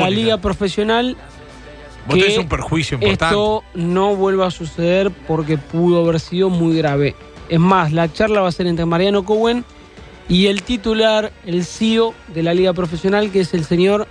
la liga profesional. Vos tenés un perjuicio importante. Esto no vuelva a suceder porque pudo haber sido muy grave. Es más, la charla va a ser entre Mariano Cowen y el titular, el CEO de la liga profesional, que es el señor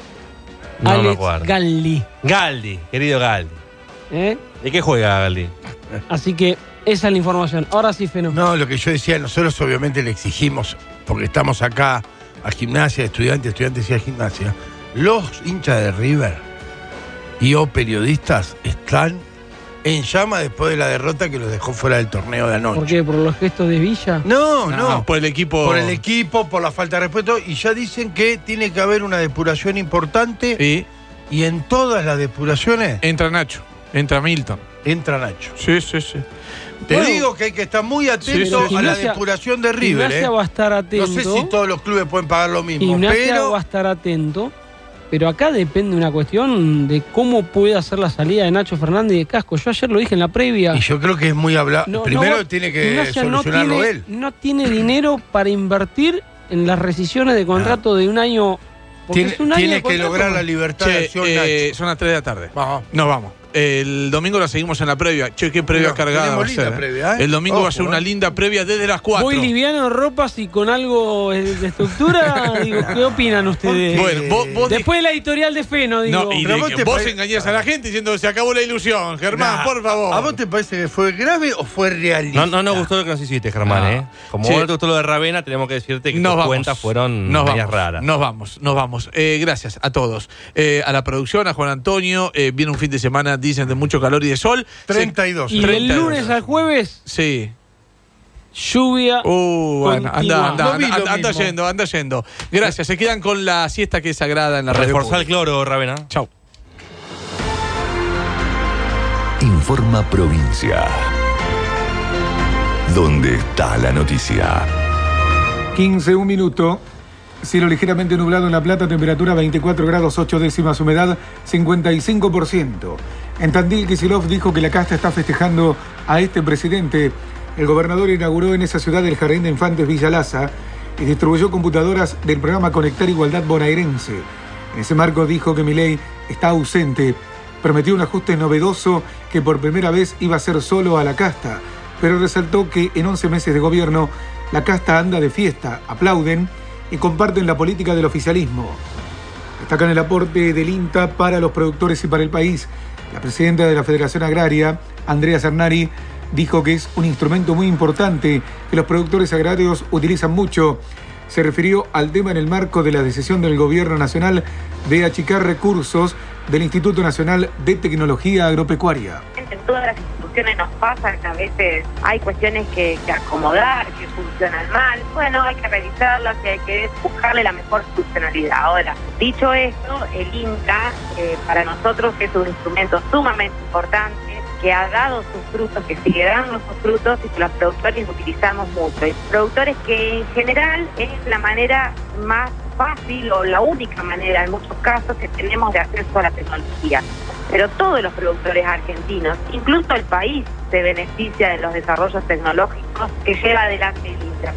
Alex Galdi. Galdi, querido Galdi. ¿De qué juega Galdi? Así que esa es la información. Ahora sí, Feno. No, lo que yo decía, nosotros obviamente le exigimos, porque estamos acá a Gimnasia, estudiantes y a Gimnasia. Los hinchas de River y o periodistas están en llama después de la derrota que los dejó fuera del torneo de anoche. ¿Por qué? ¿Por los gestos de Villa? No. Por el equipo. Por el equipo, por la falta de respeto. Y ya dicen que tiene que haber una depuración importante. Y en todas las depuraciones... Entra Nacho, entra Milton. Entra Nacho. Sí. Te digo que hay que estar muy atento a la depuración de River. Gimnasia va a estar atento. No sé si todos los clubes pueden pagar lo mismo, Gimnasia va a estar atento. Pero acá depende una cuestión de cómo puede hacer la salida de Nacho Fernández y de Casco. Yo ayer lo dije en la previa. Y yo creo que es muy hablado. Primero tiene que solucionarlo él. No tiene dinero para invertir en las rescisiones de contrato de un año. Tiene que lograr la libertad de acción, Nacho. Son las 3 de la tarde. Nos vamos. El domingo la seguimos en la previa. Che, qué previa cargada va a ser. Previa, El domingo va a ser una linda previa desde las 4. Voy liviano, ropas y con algo de estructura. Digo, ¿qué opinan ustedes? Bueno, vos después de la editorial de Feno, digo. No, y vos engañás a la gente diciendo que se acabó la ilusión, Germán, por favor. ¿A vos te parece que fue grave o fue realista? No nos gustó lo que nos hiciste, Germán, Como no te gustó lo de Ravena, tenemos que decirte que tus cuentas fueron medias raras. Nos vamos. Gracias a todos. A la producción, a Juan Antonio. Viene un fin de semana, dicen, de mucho calor y de sol. 32. Y del lunes al jueves. Sí. Lluvia. Bueno, anda yendo. Gracias. Se quedan con la siesta que es sagrada en la radio. Reforzar el cloro, Ravena. Chau. Informa Provincia. ¿Dónde está la noticia? 15, un minuto. Cielo ligeramente nublado en La Plata, temperatura 24 grados 8 décimas, humedad 55%. En Tandil, Kicillof dijo que la casta está festejando a este presidente. El gobernador inauguró en esa ciudad el Jardín de Infantes Villa Laza y distribuyó computadoras del programa Conectar Igualdad Bonaerense. En ese marco dijo que Milei está ausente. Prometió un ajuste novedoso que por primera vez iba a ser solo a la casta, pero resaltó que en 11 meses de gobierno la casta anda de fiesta, aplauden y comparten la política del oficialismo. Destacan el aporte del INTA para los productores y para el país. La presidenta de la Federación Agraria, Andrea Cernari, dijo que es un instrumento muy importante que los productores agrarios utilizan mucho. Se refirió al tema en el marco de la decisión del Gobierno Nacional de achicar recursos del Instituto Nacional de Tecnología Agropecuaria. En todas las instituciones nos pasa que a veces hay cuestiones que acomodar, que funcionan mal. Bueno, hay que revisarlas y hay que buscarle la mejor funcionalidad. Ahora, dicho esto, el INTA para nosotros es un instrumento sumamente importante, que ha dado sus frutos, que sigue dando sus frutos y que los productores utilizamos mucho. Y productores que en general es la manera más fácil o la única manera en muchos casos que tenemos de acceso a la tecnología. Pero todos los productores argentinos, incluso el país, se beneficia de los desarrollos tecnológicos que lleva adelante el INTA.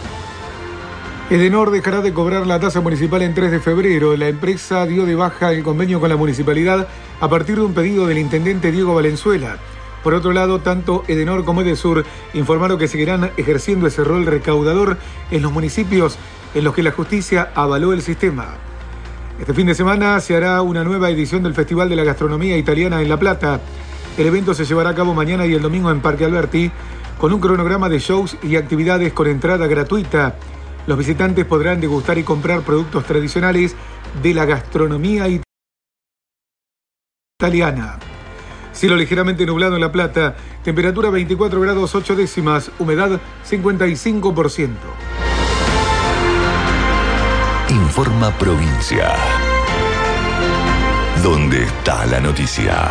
Edenor dejará de cobrar la tasa municipal en 3 de febrero. La empresa dio de baja el convenio con la municipalidad a partir de un pedido del intendente Diego Valenzuela. Por otro lado, tanto Edenor como Edesur informaron que seguirán ejerciendo ese rol recaudador en los municipios en los que la justicia avaló el sistema. Este fin de semana se hará una nueva edición del Festival de la Gastronomía Italiana en La Plata. El evento se llevará a cabo mañana y el domingo en Parque Alberti, con un cronograma de shows y actividades con entrada gratuita. Los visitantes podrán degustar y comprar productos tradicionales de la gastronomía italiana. Cielo ligeramente nublado en La Plata, temperatura 24 grados 8 décimas, humedad 55%. Informa Provincia. ¿Dónde está la noticia?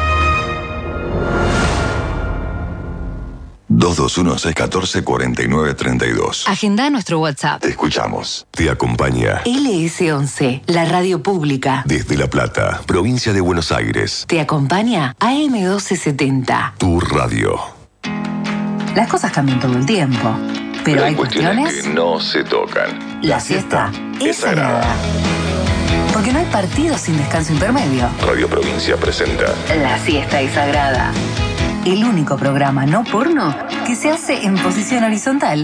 221-614-4932. Agenda nuestro WhatsApp. Te escuchamos. Te acompaña LS11, la radio pública. desde La Plata, provincia de Buenos Aires. Te acompaña AM1270. Tu radio. Las cosas cambian todo el tiempo, pero hay cuestiones que no se tocan. La siesta es sagrada. Porque no hay partido sin descanso intermedio. Radio Provincia presenta La siesta es sagrada. El único programa no porno que se hace en posición horizontal.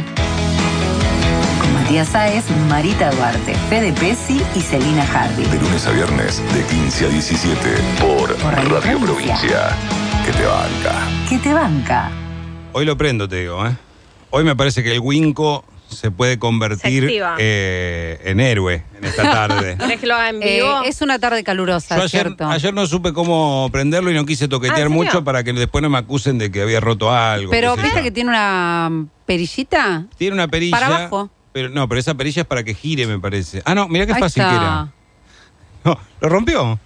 Con Matías Sáez, Marita Duarte, Fede Pesci y Celina Hardy. de lunes a viernes de 15 a 17 por Radio Provincia. Que te banca. Que te banca. Hoy lo prendo, te digo, ¿eh? Hoy me parece que el Winco se puede convertir en héroe en esta tarde. ¿Querés que lo haga en vivo? Es una tarde calurosa, Yo ¿cierto? ayer no supe cómo prenderlo y no quise toquetear mucho para que después no me acusen de que había roto algo. Pero ¿viste que tiene una perillita? Tiene una perilla. Para abajo. Pero esa perilla es para que gire, me parece. Ah, no, mirá qué fácil está. que era. No, lo rompió.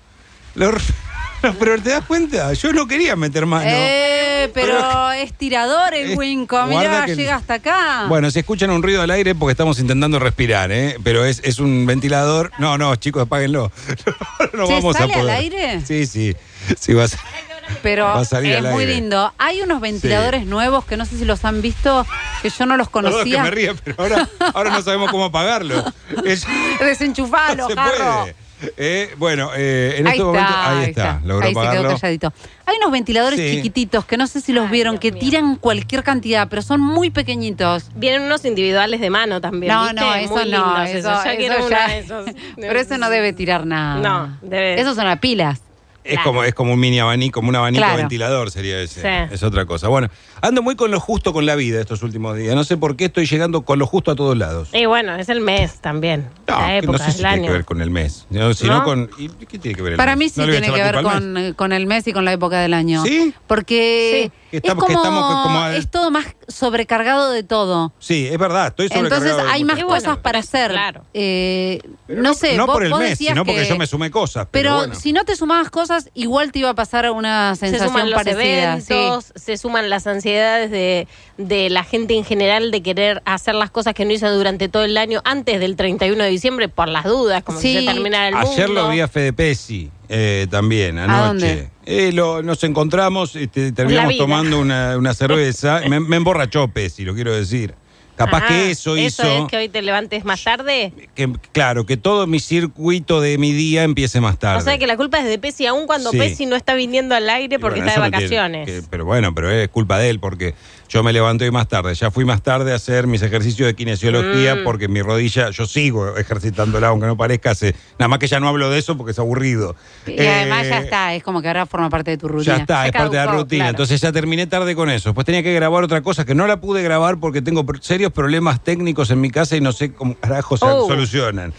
Pero ¿te das cuenta? Yo no quería meter mano. Pero es tirador el Winco. Mirá, llega hasta acá. Bueno, si escuchan un ruido al aire porque estamos intentando respirar, pero es un ventilador. No, chicos, apáguenlo. No vamos a ¿sale poder. al aire? Sí, va a salir. Pero va a salir es al muy aire. lindo. Hay unos ventiladores nuevos que no sé si los han visto, que yo no los conocía. Perdón que me ría, pero ahora no sabemos cómo apagarlo. Desenchufalo, no se Jarro. puede. Bueno, en este momento ahí está. Logró ahí se apagarlo. quedó calladito. Hay unos ventiladores chiquititos que no sé si los vieron, que tiran cualquier cantidad, pero son muy pequeñitos. Vienen unos individuales de mano también. No, ¿viste? no, eso muy no. lindos esos. Ya quiero uno de esos. Pero eso no debe tirar nada. No, debe. Esos son las pilas. Es como un mini abanico, como un abanico Claro. ventilador sería ese. Sí. Es otra cosa. Bueno, ando muy con lo justo con la vida estos últimos días. No sé por qué estoy llegando con lo justo a todos lados. Y bueno, es el mes también. No, la época no sé si del tiene año. que ver con el mes. Sino con. ¿Y qué tiene que ver el Para mes? mí sí ¿No le voy a tiene que echar la ver culpa al mes? con el mes y con la época del año. ¿Sí? Porque es estamos todo más sobrecargado de todo. Sí, es verdad, estoy sobrecargado. Entonces hay de más muchas cosas cosas. para hacer. Claro. No sé, No vos, por el vos mes, decías sino porque que- yo me sumé cosas. Pero bueno. si no te sumabas cosas, igual te iba a pasar una Se sensación suman los parecida. sí. eventos, se suman las ansiedades de la gente en general de querer hacer las cosas que no hizo durante todo el año antes del 31 de diciembre por las dudas, como si se terminara el mundo. Ayer lo vi a Fede Pesci también, anoche. Nos encontramos, terminamos tomando una cerveza. me emborrachó Pesci, lo quiero decir. Capaz que eso hizo... ¿Eso es que hoy te levantes más tarde? Claro, que todo mi circuito de mi día empiece más tarde. O sea que la culpa es de Pesci, aún cuando Sí. Pesci no está viniendo al aire porque Bueno, está de eso no tiene vacaciones. pero es culpa de él, porque yo me levanté hoy más tarde. Ya fui más tarde a hacer mis ejercicios de kinesiología, porque mi rodilla, yo sigo ejercitándola, aunque no parezca, nada más que ya no hablo de eso porque es aburrido. Y además ya está, es como que ahora forma parte de tu rutina. Ya está, Se es parte de la caducó, rutina. claro. Entonces ya terminé tarde con eso. Después tenía que grabar otra cosa que no la pude grabar porque tengo serios problemas técnicos en mi casa y no sé cómo carajo se solucionan.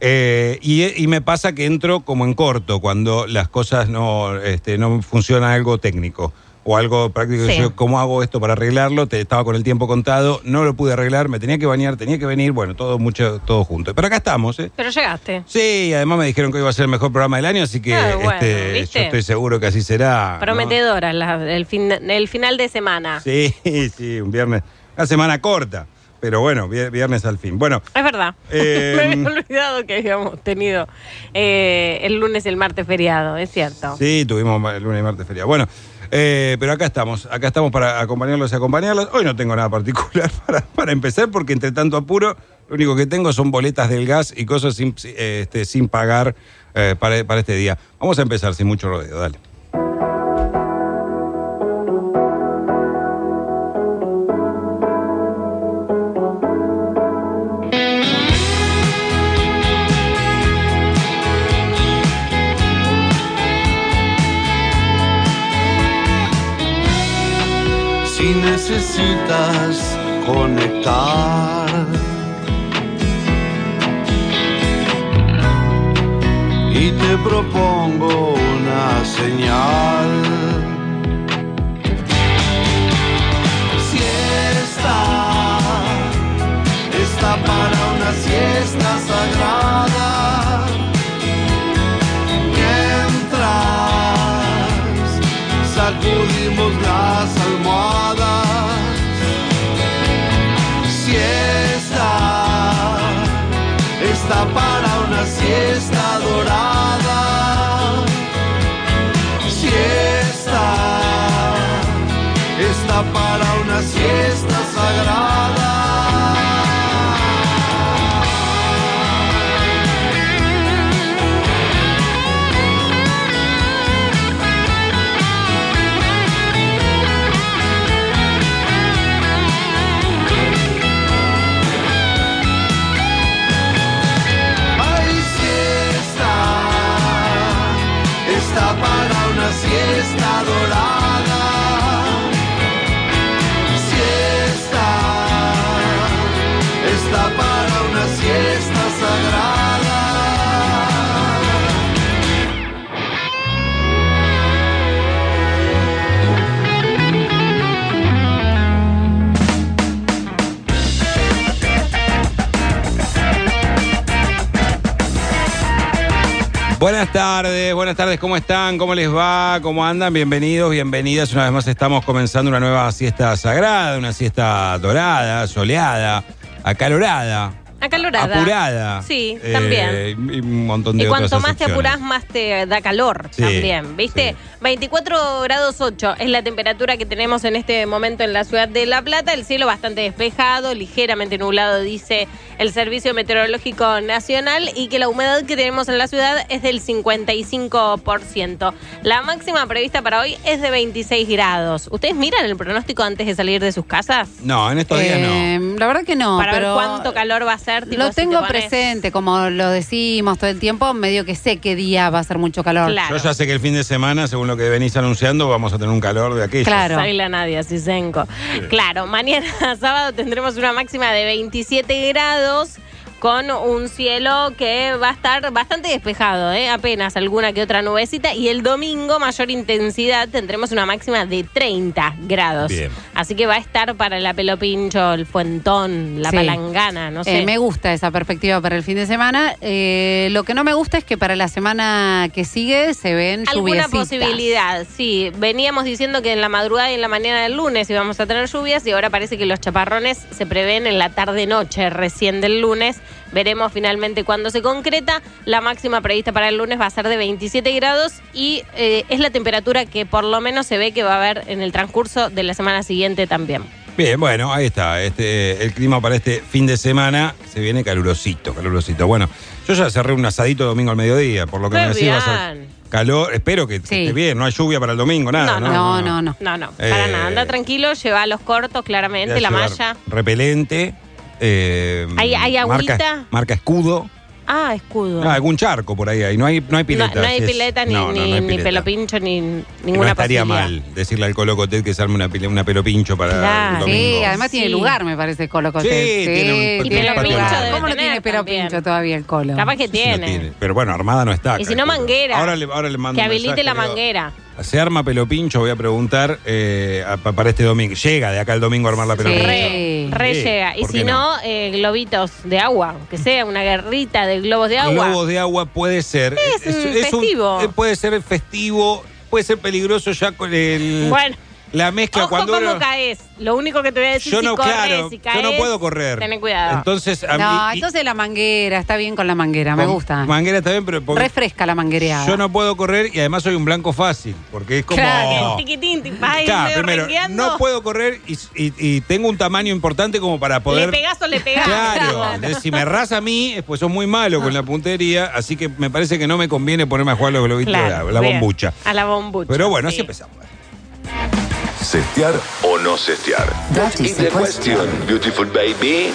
Y me pasa que entro como en corto cuando las cosas no funciona algo técnico o algo práctico. Sí. Yo, ¿cómo hago esto para arreglarlo? Estaba con el tiempo contado, no lo pude arreglar, me tenía que bañar, tenía que venir, bueno, todo junto. Pero acá estamos, Pero llegaste. Sí, además me dijeron que hoy iba a ser el mejor programa del año, así que bueno, yo ¿viste? estoy seguro que así será. ¿no? Prometedora el final de semana. Sí, un viernes, una semana corta, pero bueno, viernes al fin. Bueno, Es verdad. Me había olvidado que habíamos tenido el lunes y el martes feriado, es cierto. sí, tuvimos el lunes y martes feria. Bueno, pero acá estamos para acompañarlos y acompañarlas. Hoy no tengo nada particular para empezar, porque entre tanto apuro, lo único que tengo son boletas del gas y cosas sin pagar para este día. Vamos a empezar sin mucho rodeo, dale. Si necesitas conectar, y te propongo una señal. Siesta, está para una siesta sagrada. Mientras sacudimos las almohadas. Siesta, está para una siesta dorada. Siesta, está para una siesta sagrada. siesta dorada. Siesta, está para una siesta sagrada. Buenas tardes, ¿cómo están? ¿Cómo les va? ¿Cómo andan? Bienvenidos, bienvenidas. Una vez más estamos comenzando una nueva siesta sagrada, una siesta dorada, soleada, acalorada. Apurada. Sí, también. Y un montón de y otras cuanto más te acepciones. apurás, más te da calor también, ¿viste? Sí. 24 grados 8 es la temperatura que tenemos en este momento en la ciudad de La Plata. El cielo bastante despejado, ligeramente nublado, dice el Servicio Meteorológico Nacional, y que la humedad que tenemos en la ciudad es del 55%. La máxima prevista para hoy es de 26 grados. ¿Ustedes miran el pronóstico antes de salir de sus casas? No, en estos días no. La verdad que no. Para pero ver cuánto calor va a ser. Tipo, lo tengo presente, como lo decimos todo el tiempo, medio que sé qué día va a ser mucho calor. Claro. Yo ya sé que el fin de semana, según lo que venís anunciando, vamos a tener un calor de aquello. Claro. Soy la Nadia Cisenko. Sí. Claro, mañana sábado tendremos una máxima de 27 grados. Con un cielo que va a estar bastante despejado, apenas alguna que otra nubecita. Y el domingo, mayor intensidad, tendremos una máxima de 30 grados. Bien. Así que va a estar para el apelopincho, el fuentón, la palangana, no sé. Me gusta esa perspectiva para el fin de semana. Lo que no me gusta es que para la semana que sigue se ven alguna lluviecitas. Posibilidad, sí. Veníamos diciendo que en la madrugada y en la mañana del lunes íbamos a tener lluvias, y ahora parece que los chaparrones se prevén en la tarde-noche recién del lunes. Veremos finalmente cuándo se concreta. La máxima prevista para el lunes va a ser de 27 grados y es la temperatura que por lo menos se ve que va a haber en el transcurso de la semana siguiente también. Bien, bueno, ahí está. El clima para este fin de semana se viene calurosito. Bueno, yo ya cerré un asadito domingo al mediodía, por lo que me decís va a ser calor. Espero que esté bien, no hay lluvia para el domingo, nada. No. Para nada, anda tranquilo, lleva los cortos claramente, la malla. Repelente. ¿Hay agüita? Marca Escudo. Ah, Escudo. Algún charco por ahí. No hay pileta. No hay pileta, ni pelopincho, ni ninguna no estaría posibilidad. mal decirle al Colocotet que se arme una pelopincho para el domingo. Sí, además tiene lugar, me parece, Colocotet. Sí, tiene pelopincho. ¿Cómo no tiene pelopincho todavía el Colo? Capaz que tiene. Pero bueno, armada no está. Y si no, manguera. Ahora le mando que habilite la manguera. Se arma pelopincho, voy a preguntar para este domingo. Llega de acá el domingo a armar la pelopincho. Re llega. Y si no, globitos de agua, que sea una guerrita de globos de agua. Globos de agua puede ser. Es festivo. Puede ser festivo, puede ser peligroso ya con el... Bueno. La mezcla Ojo cuando cómo caes. Lo único que te voy a decir, si caes, yo no puedo correr. Ten cuidado. Entonces, entonces la manguera, está bien con la manguera, me gusta. Manguera está bien, pero... Refresca la manguereada. Yo no puedo correr y además soy un blanco fácil, porque es como... Claro, tiquitín, primero, no puedo correr y tengo un tamaño importante como para poder... ¿Le pegás o le pegás? Claro, entonces, si me errás a mí, pues sos muy malo con la puntería, así que me parece que no me conviene ponerme a jugar los globitos de la bombucha. A la bombucha. Pero bueno, así empezamos. ¿Setear o no setear? That is the question, beautiful baby.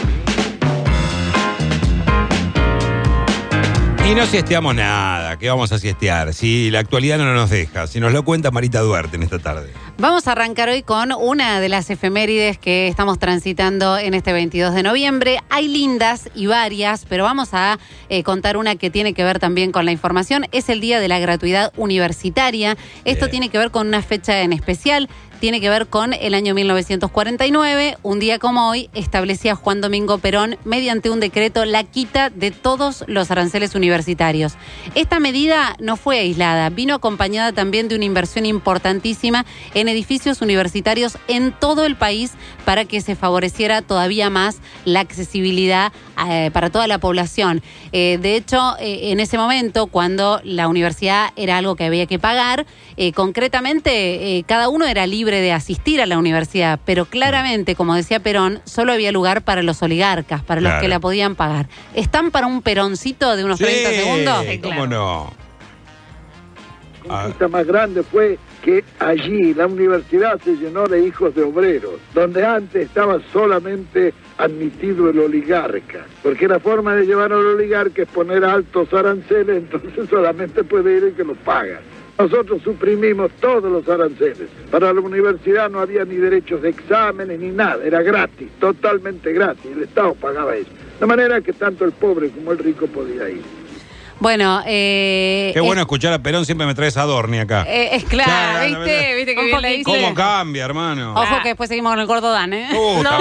Y no siesteamos nada. ¿Qué vamos a siestear? Si la actualidad no nos deja. Si nos lo cuenta Marita Duarte en esta tarde. Vamos a arrancar hoy con una de las efemérides que estamos transitando en este 22 de noviembre. Hay lindas y varias, pero vamos a contar una que tiene que ver también con la información. Es el Día de la Gratuidad Universitaria. Esto tiene que ver con una fecha en especial. Tiene que ver con el año 1949. Un día como hoy establecía Juan Domingo Perón, mediante un decreto, la quita de todos los aranceles universitarios. Esta medida no fue aislada, vino acompañada también de una inversión importantísima en edificios universitarios en todo el país para que se favoreciera todavía más la accesibilidad para toda la población. De hecho, en ese momento, cuando la universidad era algo que había que pagar, concretamente cada uno era libre de asistir a la universidad, pero claramente, como decía Perón, solo había lugar para los oligarcas, para los que la podían pagar. ¿Están para un peroncito de unos 30 segundos? ¿Cómo no? La conquista más grande fue que allí la universidad se llenó de hijos de obreros, donde antes estaba solamente admitido el oligarca, porque la forma de llevar al oligarca es poner altos aranceles, entonces solamente puede ir el que los paga. Nosotros suprimimos todos los aranceles. Para la universidad no había ni derechos de exámenes ni nada, era gratis, totalmente gratis. El Estado pagaba eso. De manera que tanto el pobre como el rico podía ir. Bueno, qué bueno escuchar a Perón, siempre me traes a Adorni acá. Es claro, ¿viste que bien le dice? ¿Cómo cambia, hermano? Ojo que después seguimos con el gordo Dan, ¿eh?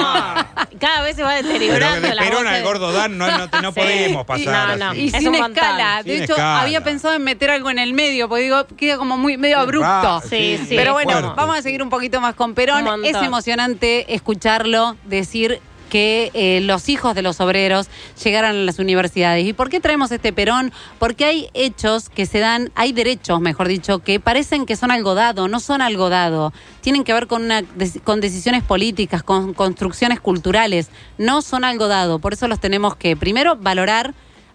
Cada vez se va deteriorando. Pero de Perón al gordo Dan no podemos pasar así. Y sin escala. De hecho, había pensado en meter algo en el medio, porque digo, queda como medio abrupto. Sí. Pero bueno, fuerte. vamos a seguir un poquito más con Perón. Es emocionante escucharlo decir que los hijos de los obreros llegaran a las universidades. ¿Y por qué traemos este Perón? Porque hay hechos que se dan, hay derechos, mejor dicho, que parecen que son algo dado, no son algo dado. Tienen que ver con decisiones políticas, con construcciones culturales, no son algo dado. Por eso los tenemos que, primero, valorar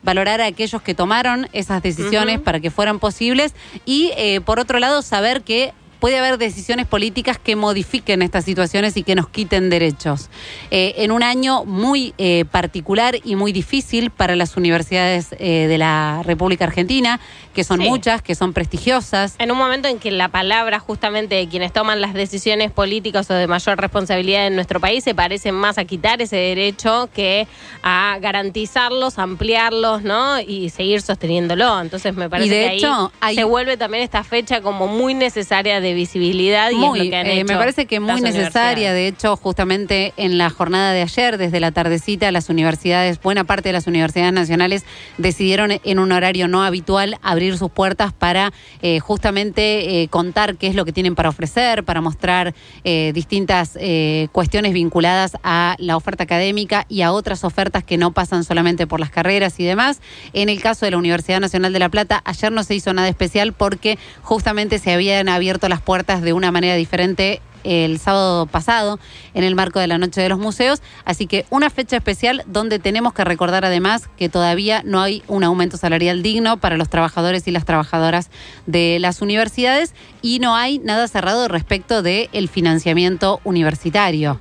a aquellos que tomaron esas decisiones para que fueran posibles y, por otro lado, saber que puede haber decisiones políticas que modifiquen estas situaciones y que nos quiten derechos. En un año muy particular y muy difícil para las universidades de la República Argentina, que son muchas, que son prestigiosas. En un momento en que la palabra justamente de quienes toman las decisiones políticas o de mayor responsabilidad en nuestro país se parecen más a quitar ese derecho que a garantizarlos, ampliarlos, ¿no? Y seguir sosteniéndolo. Entonces me parece que ahí se vuelve también esta fecha como muy necesaria de visibilidad y es lo que han hecho. Me parece que muy necesaria. De hecho, justamente en la jornada de ayer, desde la tardecita, las universidades, buena parte de las universidades nacionales decidieron en un horario no habitual abrir sus puertas para justamente contar qué es lo que tienen para ofrecer, para mostrar distintas cuestiones vinculadas a la oferta académica y a otras ofertas que no pasan solamente por las carreras y demás. En el caso de la Universidad Nacional de La Plata, ayer no se hizo nada especial porque justamente se habían abierto las puertas de una manera diferente el sábado pasado en el marco de la Noche de los Museos, así que una fecha especial donde tenemos que recordar además que todavía no hay un aumento salarial digno para los trabajadores y las trabajadoras de las universidades y no hay nada cerrado respecto del financiamiento universitario.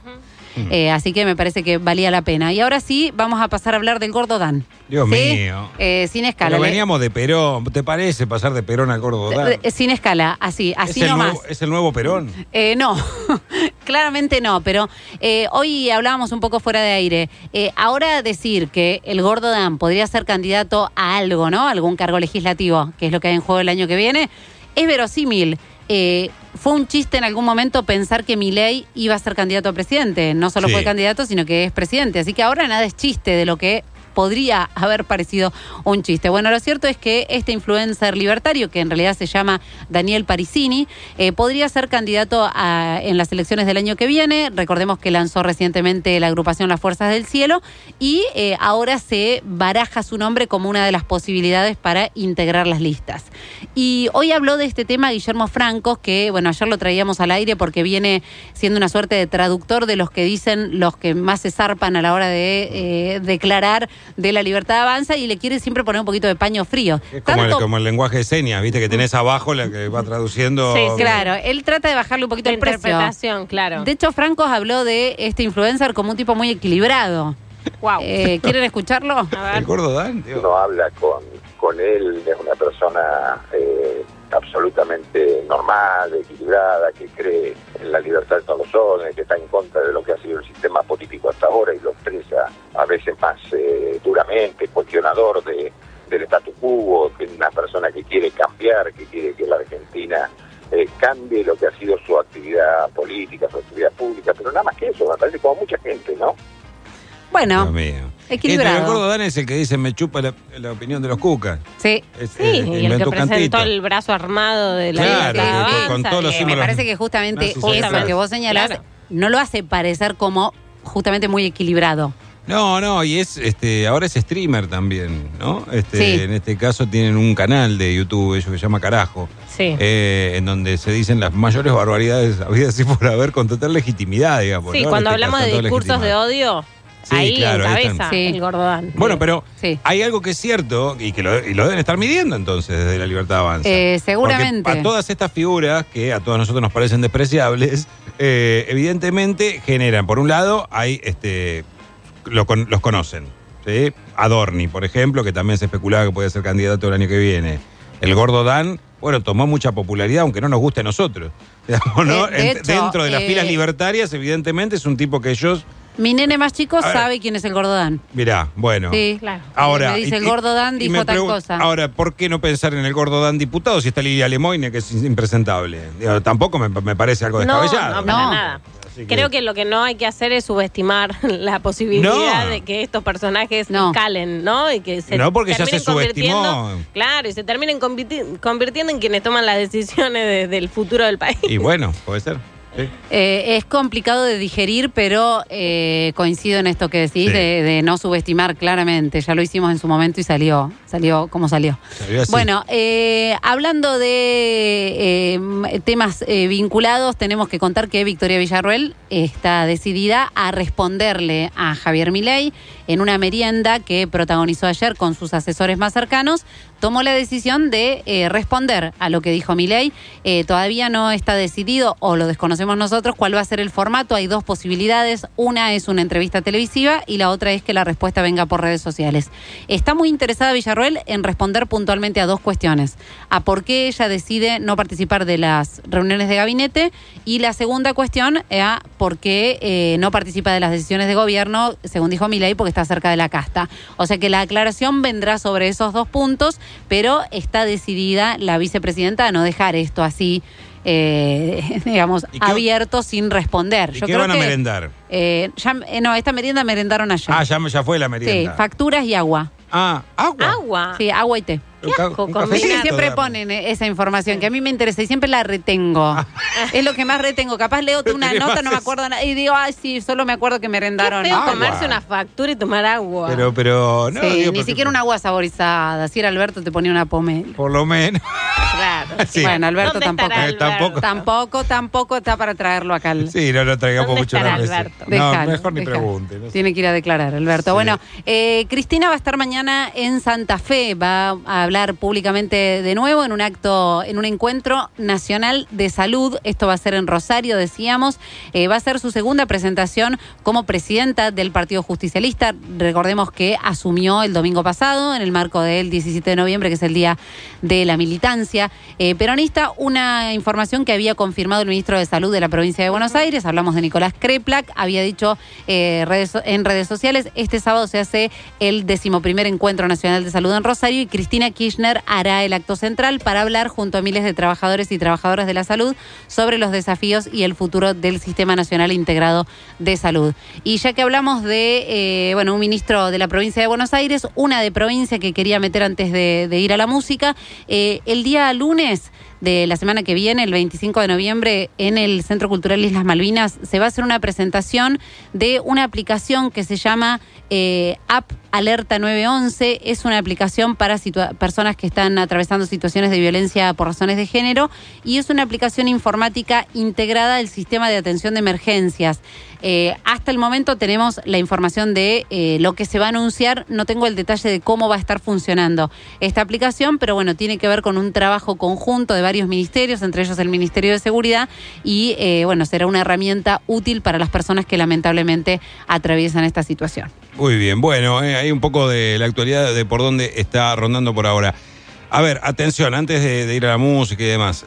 Así que me parece que valía la pena. Y ahora sí, vamos a pasar a hablar del gordo Dan. Dios mío. Sin escala. Pero veníamos de Perón. ¿Te parece pasar de Perón al gordo Dan? Sin escala, así nomás. ¿Es el nuevo Perón? No, claramente no, pero hoy hablábamos un poco fuera de aire. Ahora decir que el gordo Dan podría ser candidato a algo, ¿no? Algún cargo legislativo, que es lo que hay en juego el año que viene, es verosímil. Fue un chiste en algún momento pensar que Milei iba a ser candidato a presidente. No solo fue candidato, sino que es presidente. Así que ahora nada es chiste de lo que podría haber parecido un chiste. Bueno, lo cierto es que este influencer libertario, que en realidad se llama Daniel Parisini, podría ser candidato en las elecciones del año que viene. Recordemos que lanzó recientemente la agrupación Las Fuerzas del Cielo y ahora se baraja su nombre como una de las posibilidades para integrar las listas. Y hoy habló de este tema Guillermo Francos, que bueno, ayer lo traíamos al aire porque viene siendo una suerte de traductor de los que dicen los que más se zarpan a la hora de declarar de la libertad avanza y le quiere siempre poner un poquito de paño frío. Es como el lenguaje de señas, viste, que tenés abajo la que va traduciendo. Sí, claro. Él trata de bajarle un poquito el precio. Interpretación, claro. De hecho, Francos habló de este influencer como un tipo muy equilibrado. Wow. ¿Quieren escucharlo? El gordo Dan, tío. Uno habla con él, es una persona absolutamente normal, equilibrada, que cree en la libertad de todos los órdenes, que está en contra de lo que ha sido el sistema político hasta ahora y lo expresa a veces más duramente, cuestionador del statu quo, que es una persona que quiere cambiar, que quiere que la Argentina cambie lo que ha sido su actividad política, su actividad pública, pero nada más que eso, me parece como mucha gente, ¿no? Bueno, equilibrado. El gordo Dan es el que dice me chupa la opinión de los cucas. Sí. Y el que presentó el brazo armado de la con todos los símbolos. Me parece que justamente eso que vos señalás no lo hace parecer como justamente muy equilibrado. No, y ahora es streamer también, ¿no? En este caso tienen un canal de YouTube, ellos que se llama Carajo. Sí. En donde se dicen las mayores barbaridades habidas y por haber con total legitimidad, digamos. Sí, ¿no? cuando hablamos de discursos de odio, ahí claro, encabeza el gordo Dan. Bueno, pero hay algo que es cierto y que lo deben estar midiendo entonces desde la Libertad Avanza. Seguramente. Porque a todas estas figuras que a todos nosotros nos parecen despreciables, evidentemente generan, por un lado, los conocen. ¿Sí? Adorni, por ejemplo, que también se especulaba que podía ser candidato el año que viene. El gordo Dan bueno, tomó mucha popularidad, aunque no nos guste a nosotros. Digamos, ¿no? Dentro de las filas libertarias, evidentemente, es un tipo que ellos... Mi nene más chico sabe quién es el Gordo Dan. Mirá, bueno. Sí, claro. Ahora, me dice el Gordo Dan dijo tal cosa. Ahora, ¿por qué no pensar en el Gordo Dan diputado si está Lilia Lemoyne, que es impresentable? Digo, tampoco me parece algo descabellado. No, para nada. Creo que lo que no hay que hacer es subestimar la posibilidad de que estos personajes calen, ¿no? Y que se porque ya se subestimó. Claro, y se terminen convirtiendo en quienes toman las decisiones del futuro del país. Y bueno, puede ser. Sí. Es complicado de digerir, pero coincido en esto que decís, de no subestimar claramente. Ya lo hicimos en su momento y salió como salió. Bueno, hablando de temas vinculados, tenemos que contar que Victoria Villarruel está decidida a responderle a Javier Milei en una merienda que protagonizó ayer con sus asesores más cercanos. Tomó la decisión de responder a lo que dijo Milei. Todavía no está decidido, o lo desconocemos nosotros, cuál va a ser el formato. Hay dos posibilidades. Una es una entrevista televisiva y la otra es que la respuesta venga por redes sociales. Está muy interesada Villarruel en responder puntualmente a dos cuestiones. A por qué ella decide no participar de las reuniones de gabinete, y la segunda cuestión a por qué no participa de las decisiones de gobierno, según dijo Milei, porque está cerca de la casta. O sea que la aclaración vendrá sobre esos dos puntos, pero está decidida la vicepresidenta a no dejar esto así, digamos, abierto sin responder. ¿Y qué van a merendar? Esta merienda merendaron ayer. Ya fue la merienda. Sí, facturas y agua. ¿Agua? Sí, agua y té. Sí, siempre ponen esa información que a mí me interesa y siempre la retengo. Es lo que más retengo. Capaz leo una nota, no me acuerdo nada y digo, sí, solo me acuerdo que merendaron. Qué feo comerse una factura y tomar agua. Pero no. Sí, ni siquiera un agua saborizada. Si era Alberto te ponía una pomelo. Por lo menos. Claro. Sí. Bueno, Alberto Alberto? Tampoco está para traerlo acá. Sí, no lo traigamos mucho más. Mejor ni pregunte. No sé. Tiene que ir a declarar, Alberto. Sí. Bueno, Cristina va a estar mañana en Santa Fe. Va a hablar públicamente de nuevo en un acto, en un encuentro nacional de salud. Esto va a ser en Rosario, decíamos. Va a ser su segunda presentación como presidenta del Partido Justicialista. Recordemos que asumió el domingo pasado en el marco del 17 de noviembre, que es el Día de la Militancia peronista. Una información que había confirmado el ministro de Salud de la provincia de Buenos Aires. Hablamos de Nicolás Kreplak. Había dicho en redes sociales, este sábado se hace el 11º Encuentro Nacional de Salud en Rosario y Cristina Kirchner hará el acto central para hablar junto a miles de trabajadores y trabajadoras de la salud sobre los desafíos y el futuro del Sistema Nacional Integrado de Salud. Y ya que hablamos de un ministro de la provincia de Buenos Aires, una de provincia que quería meter antes de ir a la música, el día lunes de la semana que viene, el 25 de noviembre, en el Centro Cultural Islas Malvinas, se va a hacer una presentación de una aplicación que se llama App Alerta 911. Es una aplicación para personas que están atravesando situaciones de violencia por razones de género y es una aplicación informática integrada al sistema de atención de emergencias. Hasta el momento tenemos la información de lo que se va a anunciar. No tengo el detalle de cómo va a estar funcionando esta aplicación, pero bueno, tiene que ver con un trabajo conjunto de varios ministerios, entre ellos el Ministerio de Seguridad, y será una herramienta útil para las personas que lamentablemente atraviesan esta situación. Muy bien, bueno, hay un poco de la actualidad de por dónde está rondando por ahora. A ver, atención, antes de ir a la música y demás,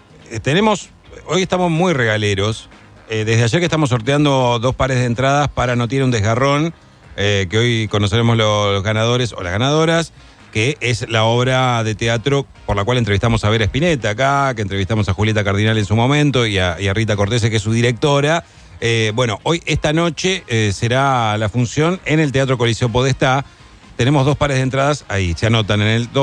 hoy estamos muy regaleros. Desde ayer que estamos sorteando 2 pares de entradas para No Tiene un Desgarrón, que hoy conoceremos los ganadores o las ganadoras, que es la obra de teatro por la cual entrevistamos a Vera Spinetta acá, que entrevistamos a Julieta Cardinal en su momento y a Rita Cortese, que es su directora. Hoy, esta noche, será la función en el Teatro Coliseo Podestá. Tenemos 2 pares de entradas ahí, se anotan en el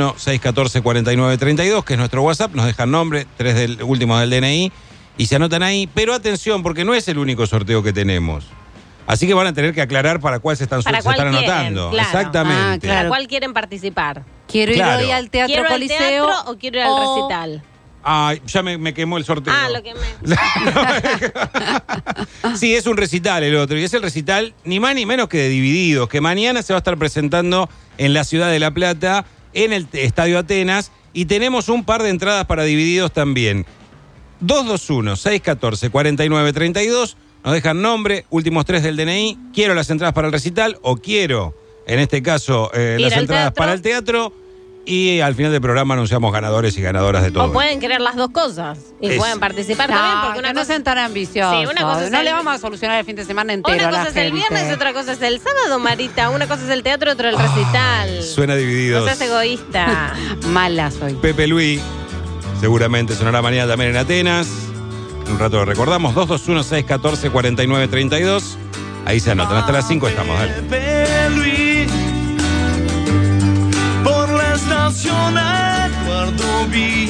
221-614-4932, que es nuestro WhatsApp, nos dejan nombre, 3 últimos del DNI, y se anotan ahí, pero atención, porque no es el único sorteo que tenemos. Así que van a tener que aclarar para cuál se están anotando. Claro. Exactamente. ¿Para cuál quieren participar? ¿Quiero ir hoy al Teatro Coliseo? ¿Quiero al teatro o quiero ir al recital? Ya me quemó el sorteo. Lo quemé. Sí, es un recital el otro, y es el recital ni más ni menos que de Divididos, que mañana se va a estar presentando en la ciudad de La Plata, en el Estadio Atenas, y tenemos un par de entradas para Divididos también. 221-614-4932, nos dejan nombre, últimos 3 del DNI, quiero las entradas para el recital, o quiero, en este caso, las entradas para el teatro. y al final del programa anunciamos ganadores y ganadoras de todo. O pueden querer las dos cosas y pueden participar también. Porque una no cosa... sean tan ambiciosos. Sí, una cosa es no le vamos a solucionar el fin de semana entero. Una a la cosa es el gente. viernes y otra cosa es el sábado, Marita. Una cosa es el teatro, otra el recital. Suena dividido. No seas egoísta. Mala soy. Pepe Luis, seguramente sonará mañana también en Atenas. En un rato lo recordamos. 221-614-4932. Ahí se anotan. Hasta las 5 estamos. Dale. Pepe Luis, por la estación Eduardo vi.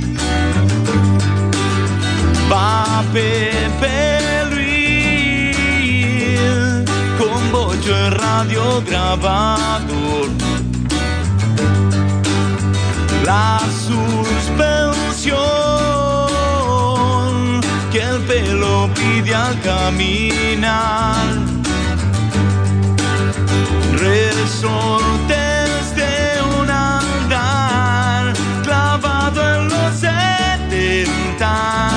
Va Pepe Luis, con bocho y radio grabador. La suspensión que el pelo pide al caminar. Resortes de un andar clavado en los 70.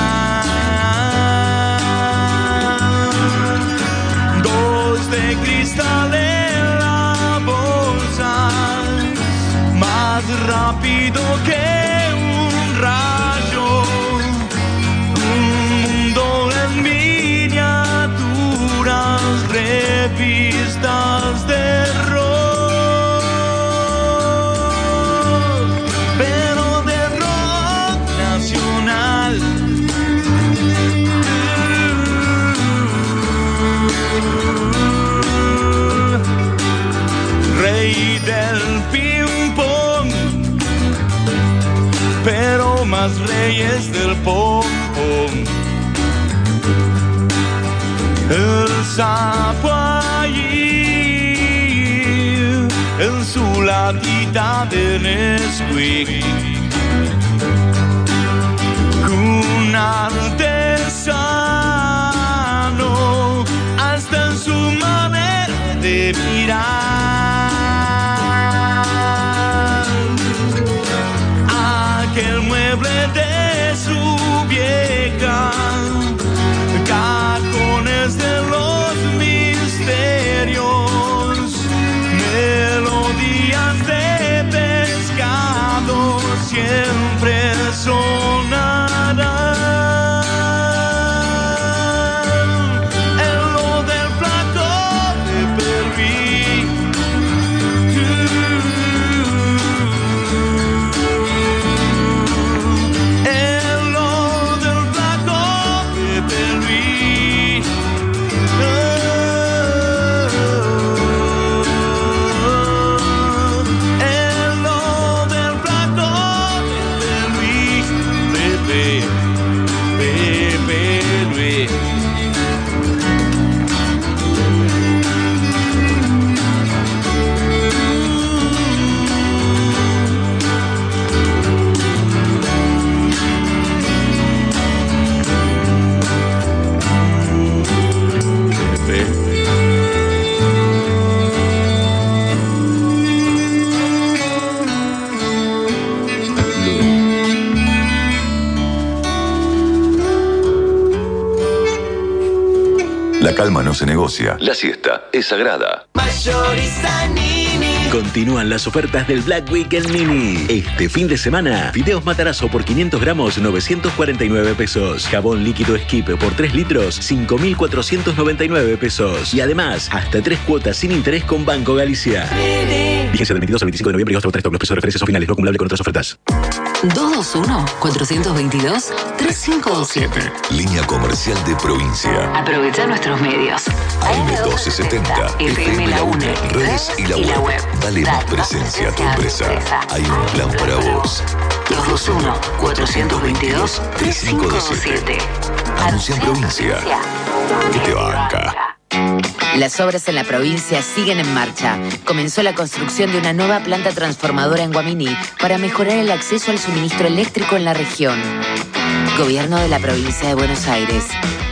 Dos de cristal en la bolsa, más rápido que un rayo. Un mundo en miniaturas, revistas de rock, pero de rock nacional. Rey del ping-pong, pero más reyes del pong-pong. El sapo allí en su latita de Nesquik, un artesano hasta en su manera de mirar. Aquel mueble de su vieja, cajones de los misterios, melodías de pescado siempre sonarán. En lo del plato de Perví, en lo del plato de Perví. En lo del plato de Luis, Pepe Luis. La calma no se negocia. La siesta es sagrada. Mayorista Nini. Continúan las ofertas del Black Week en Nini. Este fin de semana, fideos Matarazzo por 500 gramos, 949 pesos. Jabón líquido Skip por 3 litros, 5.499 pesos. Y además, hasta 3 cuotas sin interés con Banco Galicia. Vigencia del 22 al 25 de noviembre y hasta otra. Los precios de referencia son finales, no acumulable con otras ofertas. 221-422-3527. Línea comercial de provincia. Aprovecha nuestros medios. AM1270, FM La UNE, redes y la web. Dale más presencia a tu empresa. Hay un plan para vos. 221-422-3527. Anuncia en provincia. Que te banca. Las obras en la provincia siguen en marcha. Comenzó la construcción de una nueva planta transformadora en Guaminí para mejorar el acceso al suministro eléctrico en la región. Gobierno de la provincia de Buenos Aires.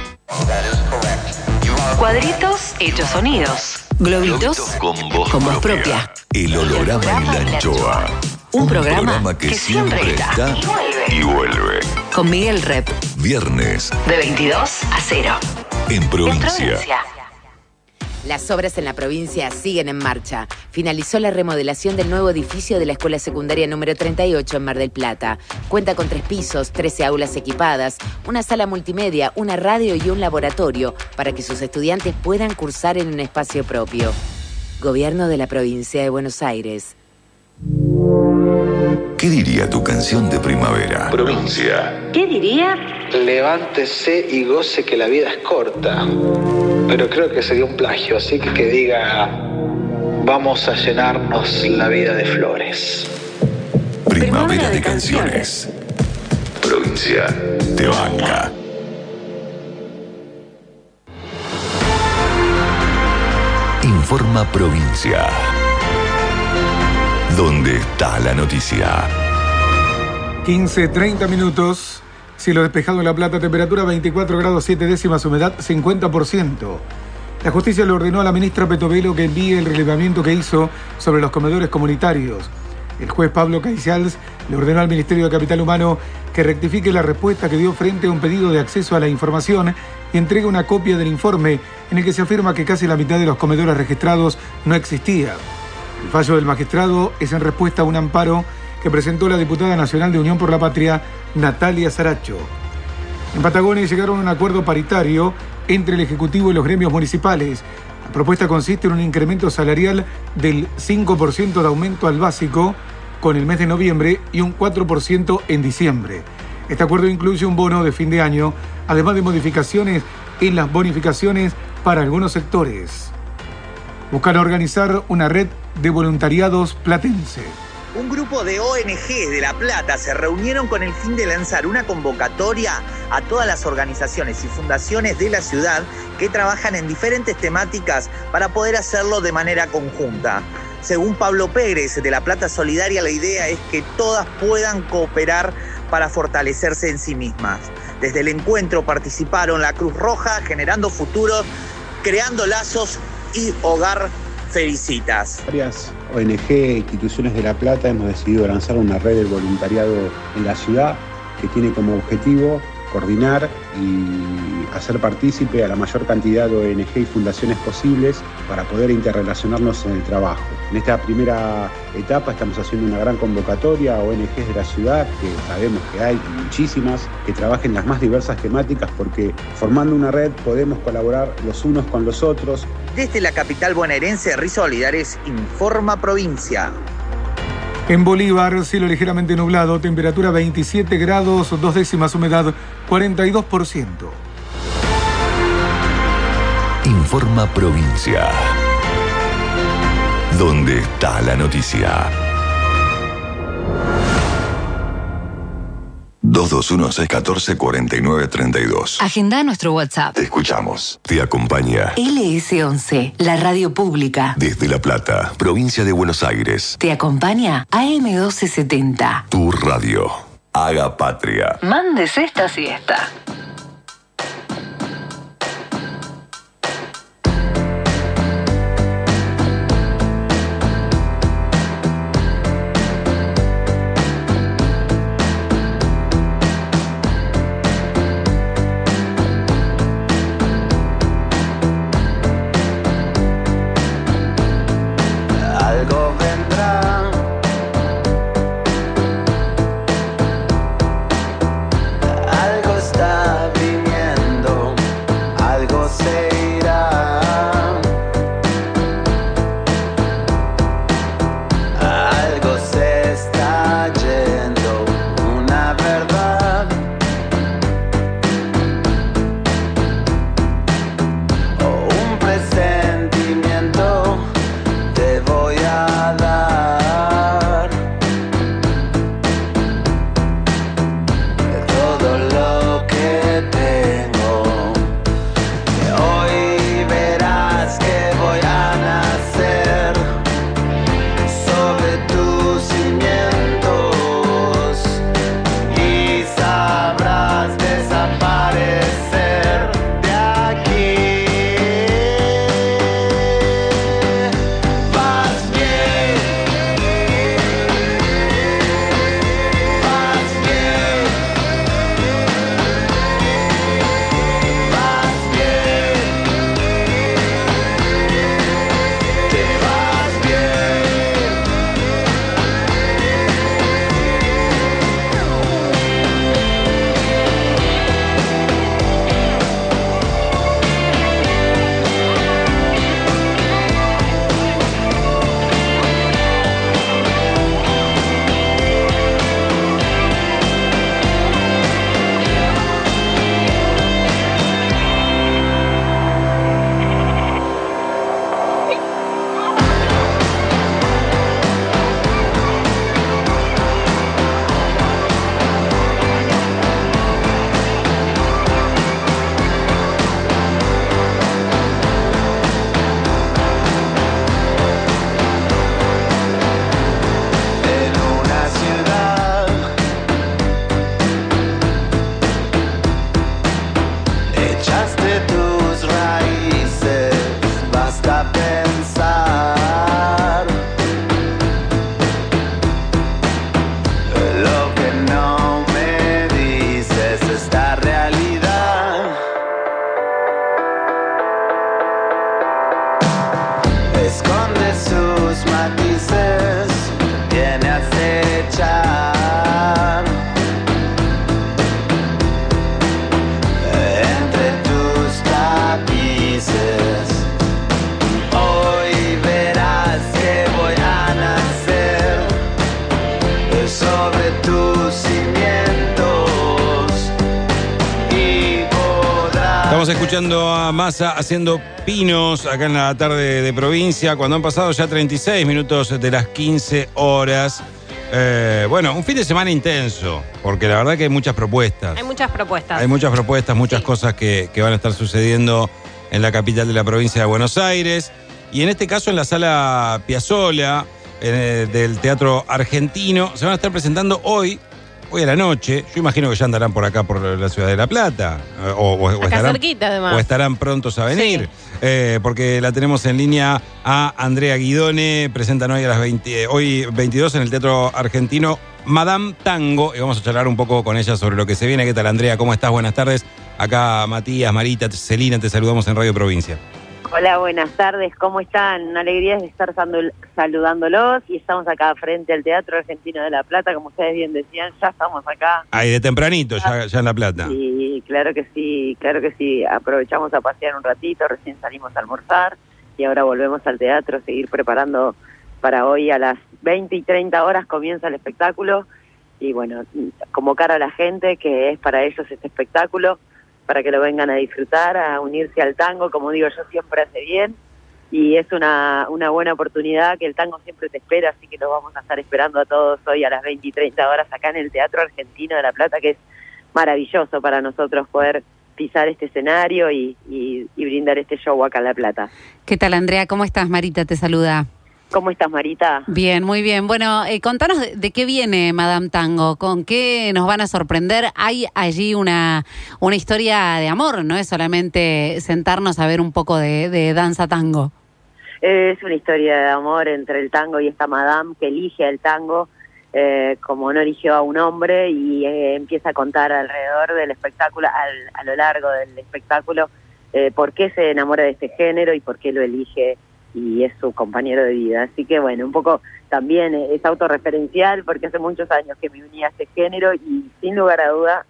Cuadritos hechos sonidos. Globitos con voz propia. El holograma en la anchoa. Un programa que siempre está y vuelve. Con Miguel Rep. Viernes. De 22 a 0. En provincia. Las obras en la provincia siguen en marcha. Finalizó la remodelación del nuevo edificio de la Escuela Secundaria número 38 en Mar del Plata. Cuenta con 3 pisos, 13 aulas equipadas, una sala multimedia, una radio y un laboratorio para que sus estudiantes puedan cursar en un espacio propio. Gobierno de la Provincia de Buenos Aires. ¿Qué diría tu canción de primavera? Provincia. ¿Qué diría? Levántese y goce que la vida es corta. Pero creo que sería un plagio, así que diga: vamos a llenarnos la vida de flores. Primavera de canciones. Provincia te banca. Informa Provincia. ¿Dónde está la noticia? 15:30 minutos. Cielo despejado en La Plata, temperatura 24 grados 7 décimas, humedad 50%. La justicia le ordenó a la ministra Petovelo que envíe el relevamiento que hizo sobre los comedores comunitarios. El juez Pablo Caicials le ordenó al Ministerio de Capital Humano que rectifique la respuesta que dio frente a un pedido de acceso a la información y entregue una copia del informe en el que se afirma que casi la mitad de los comedores registrados no existía. El fallo del magistrado es en respuesta a un amparo que presentó la diputada nacional de Unión por la Patria, Natalia Saracho. En Patagones llegaron a un acuerdo paritario entre el Ejecutivo y los gremios municipales. La propuesta consiste en un incremento salarial del 5% de aumento al básico con el mes de noviembre y un 4% en diciembre. Este acuerdo incluye un bono de fin de año, además de modificaciones en las bonificaciones para algunos sectores. Buscan organizar una red de voluntariados platense. Un grupo de ONG de La Plata se reunieron con el fin de lanzar una convocatoria a todas las organizaciones y fundaciones de la ciudad que trabajan en diferentes temáticas para poder hacerlo de manera conjunta. Según Pablo Pérez de La Plata Solidaria, la idea es que todas puedan cooperar para fortalecerse en sí mismas. Desde el encuentro participaron la Cruz Roja, Generando Futuro, Creando Lazos y Hogar Felicitas. Varias ONG, instituciones de La Plata, hemos decidido lanzar una red de voluntariado en la ciudad que tiene como objetivo coordinar y hacer partícipe a la mayor cantidad de ONG y fundaciones posibles para poder interrelacionarnos en el trabajo. En esta primera etapa estamos haciendo una gran convocatoria a ONGs de la ciudad, que sabemos que hay muchísimas, que trabajen las más diversas temáticas, porque formando una red podemos colaborar los unos con los otros. Desde la capital bonaerense, Rizzo Olivares, Informa Provincia. En Bolívar, cielo ligeramente nublado, temperatura 27 grados 2 décimas, humedad 42%. Informa Provincia. ¿Dónde está la noticia? 221-614-4932. Agenda nuestro WhatsApp. Te escuchamos. Te acompaña LS11, la radio pública. desde La Plata, provincia de Buenos Aires. Te acompaña AM1270. Tu radio. Haga patria. Mándese esta siesta. Algo vendrá, algo está Estamos escuchando a Massa haciendo pinos acá en la tarde de provincia, cuando han pasado ya 36 minutos de las 15 horas. Bueno, un fin de semana intenso, porque la verdad que hay muchas propuestas. Hay muchas propuestas. Hay muchas propuestas, muchas cosas que van a estar sucediendo en la capital de la provincia de Buenos Aires. Y en este caso en la sala Piazzolla del Teatro Argentino se van a estar presentando hoy a la noche. Yo imagino que ya andarán por acá, por la ciudad de La Plata. O acá estarán cerquita, además. O estarán prontos a venir. Sí. Porque la tenemos en línea a Andrea Guidone. Presentan hoy a las 22 en el Teatro Argentino Madame Tango. Y vamos a charlar un poco con ella sobre lo que se viene. ¿Qué tal, Andrea? ¿Cómo estás? Buenas tardes. Acá Matías, Marita, Celina, te saludamos en Radio Provincia. Hola, buenas tardes, ¿cómo están? Una alegría de estar saludándolos y estamos acá frente al Teatro Argentino de La Plata, como ustedes bien decían, ya estamos acá. Ahí de tempranito, ya en La Plata. Sí, claro que sí, aprovechamos a pasear un ratito, recién salimos a almorzar y ahora volvemos al teatro a seguir preparando para hoy a las 20 y 30 horas comienza el espectáculo y bueno, convocar a la gente que es para ellos este espectáculo, para que lo vengan a disfrutar, a unirse al tango, como digo yo, siempre hace bien, y es una buena oportunidad que el tango siempre te espera, así que los vamos a estar esperando a todos hoy a las 20 y 30 horas acá en el Teatro Argentino de La Plata, que es maravilloso para nosotros poder pisar este escenario y brindar este show acá en La Plata. ¿Qué tal, Andrea? ¿Cómo estás? Marita te saluda. ¿Cómo estás, Marita? Bien, muy bien. Bueno, contanos de qué viene Madame Tango, con qué nos van a sorprender. Hay allí una historia de amor, no es solamente sentarnos a ver un poco de danza tango. Es una historia de amor entre el tango y esta Madame que elige el tango, como no eligió a un hombre, y empieza a contar alrededor del espectáculo, a lo largo del espectáculo, por qué se enamora de este género y por qué lo elige y es su compañero de vida. Así que bueno, un poco también es autorreferencial porque hace muchos años que me uní a este género y sin lugar a duda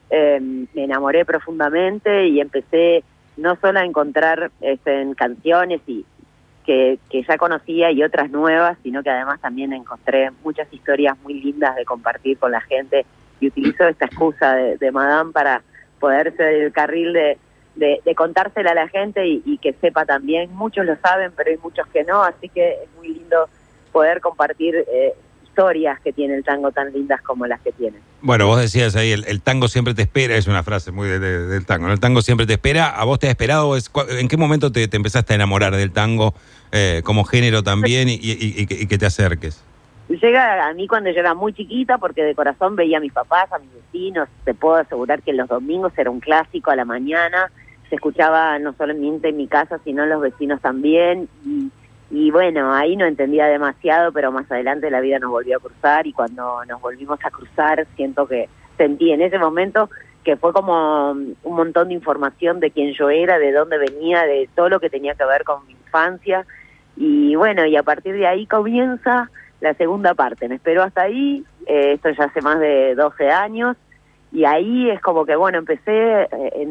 me enamoré profundamente y empecé no solo a encontrar en canciones y que ya conocía y otras nuevas, sino que además también encontré muchas historias muy lindas de compartir con la gente y utilizo esta excusa de Madame para poder ser el carril de contársela a la gente y que sepa también. Muchos lo saben, pero hay muchos que no, así que es muy lindo poder compartir historias que tiene el tango tan lindas como las que tiene. Bueno, vos decías ahí, el tango siempre te espera, es una frase muy del tango, ¿no? El tango siempre te espera. ¿A vos te ha esperado? ¿En qué momento te empezaste a enamorar del tango como género también y que te acerques? Llega a mí cuando yo era muy chiquita, porque de corazón veía a mis papás, a mis vecinos. Te puedo asegurar que los domingos era un clásico a la mañana, se escuchaba no solamente en mi casa, sino en los vecinos también, y bueno, ahí no entendía demasiado, pero más adelante la vida nos volvió a cruzar, y cuando nos volvimos a cruzar, sentí en ese momento que fue como un montón de información de quién yo era, de dónde venía, de todo lo que tenía que ver con mi infancia, y bueno, y a partir de ahí comienza la segunda parte. Me esperó hasta ahí, esto ya hace más de 12 años, y ahí es como que, bueno, empecé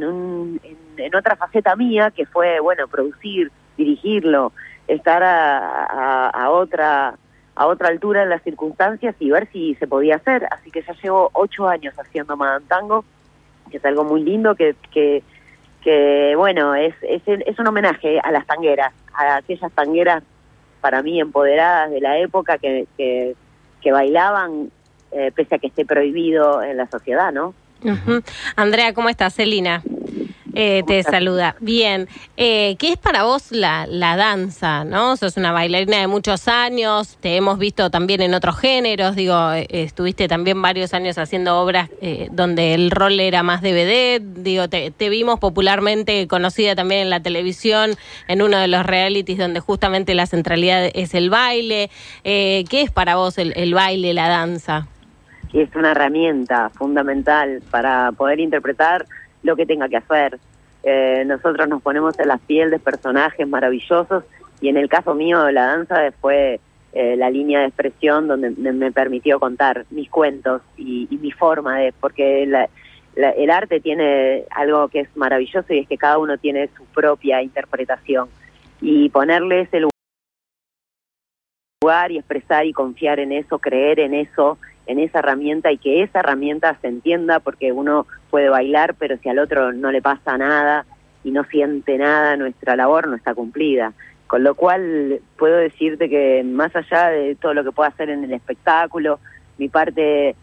en otra faceta mía, que fue, bueno, producir, dirigirlo, estar a otra altura en las circunstancias y ver si se podía hacer. Así que ya llevo 8 años haciendo Madame Tango, que es algo muy lindo, que bueno, es un homenaje a las tangueras, a aquellas tangueras para mí empoderadas de la época que bailaban pese a que esté prohibido en la sociedad, ¿no? Uh-huh. Andrea, ¿cómo estás? Celina te saluda. Bien, ¿qué es para vos la danza, no? Sos una bailarina de muchos años, te hemos visto también en otros géneros, digo, estuviste también varios años haciendo obras donde el rol era más de vedette, digo, te vimos popularmente conocida también en la televisión, en uno de los realities donde justamente la centralidad es el baile. ¿Qué es para vos el baile, la danza? Es una herramienta fundamental para poder interpretar lo que tenga que hacer. Nosotros nos ponemos en la piel de personajes maravillosos y en el caso mío la danza fue la línea de expresión donde me permitió contar mis cuentos y mi forma porque el arte tiene algo que es maravilloso y es que cada uno tiene su propia interpretación y ponerle ese lugar y expresar y confiar en eso, creer en eso, en esa herramienta y que esa herramienta se entienda, porque uno puede bailar pero si al otro no le pasa nada no siente nada, nuestra labor no está cumplida. Con lo cual puedo decirte que más allá de todo lo que pueda hacer en el espectáculo, mi parte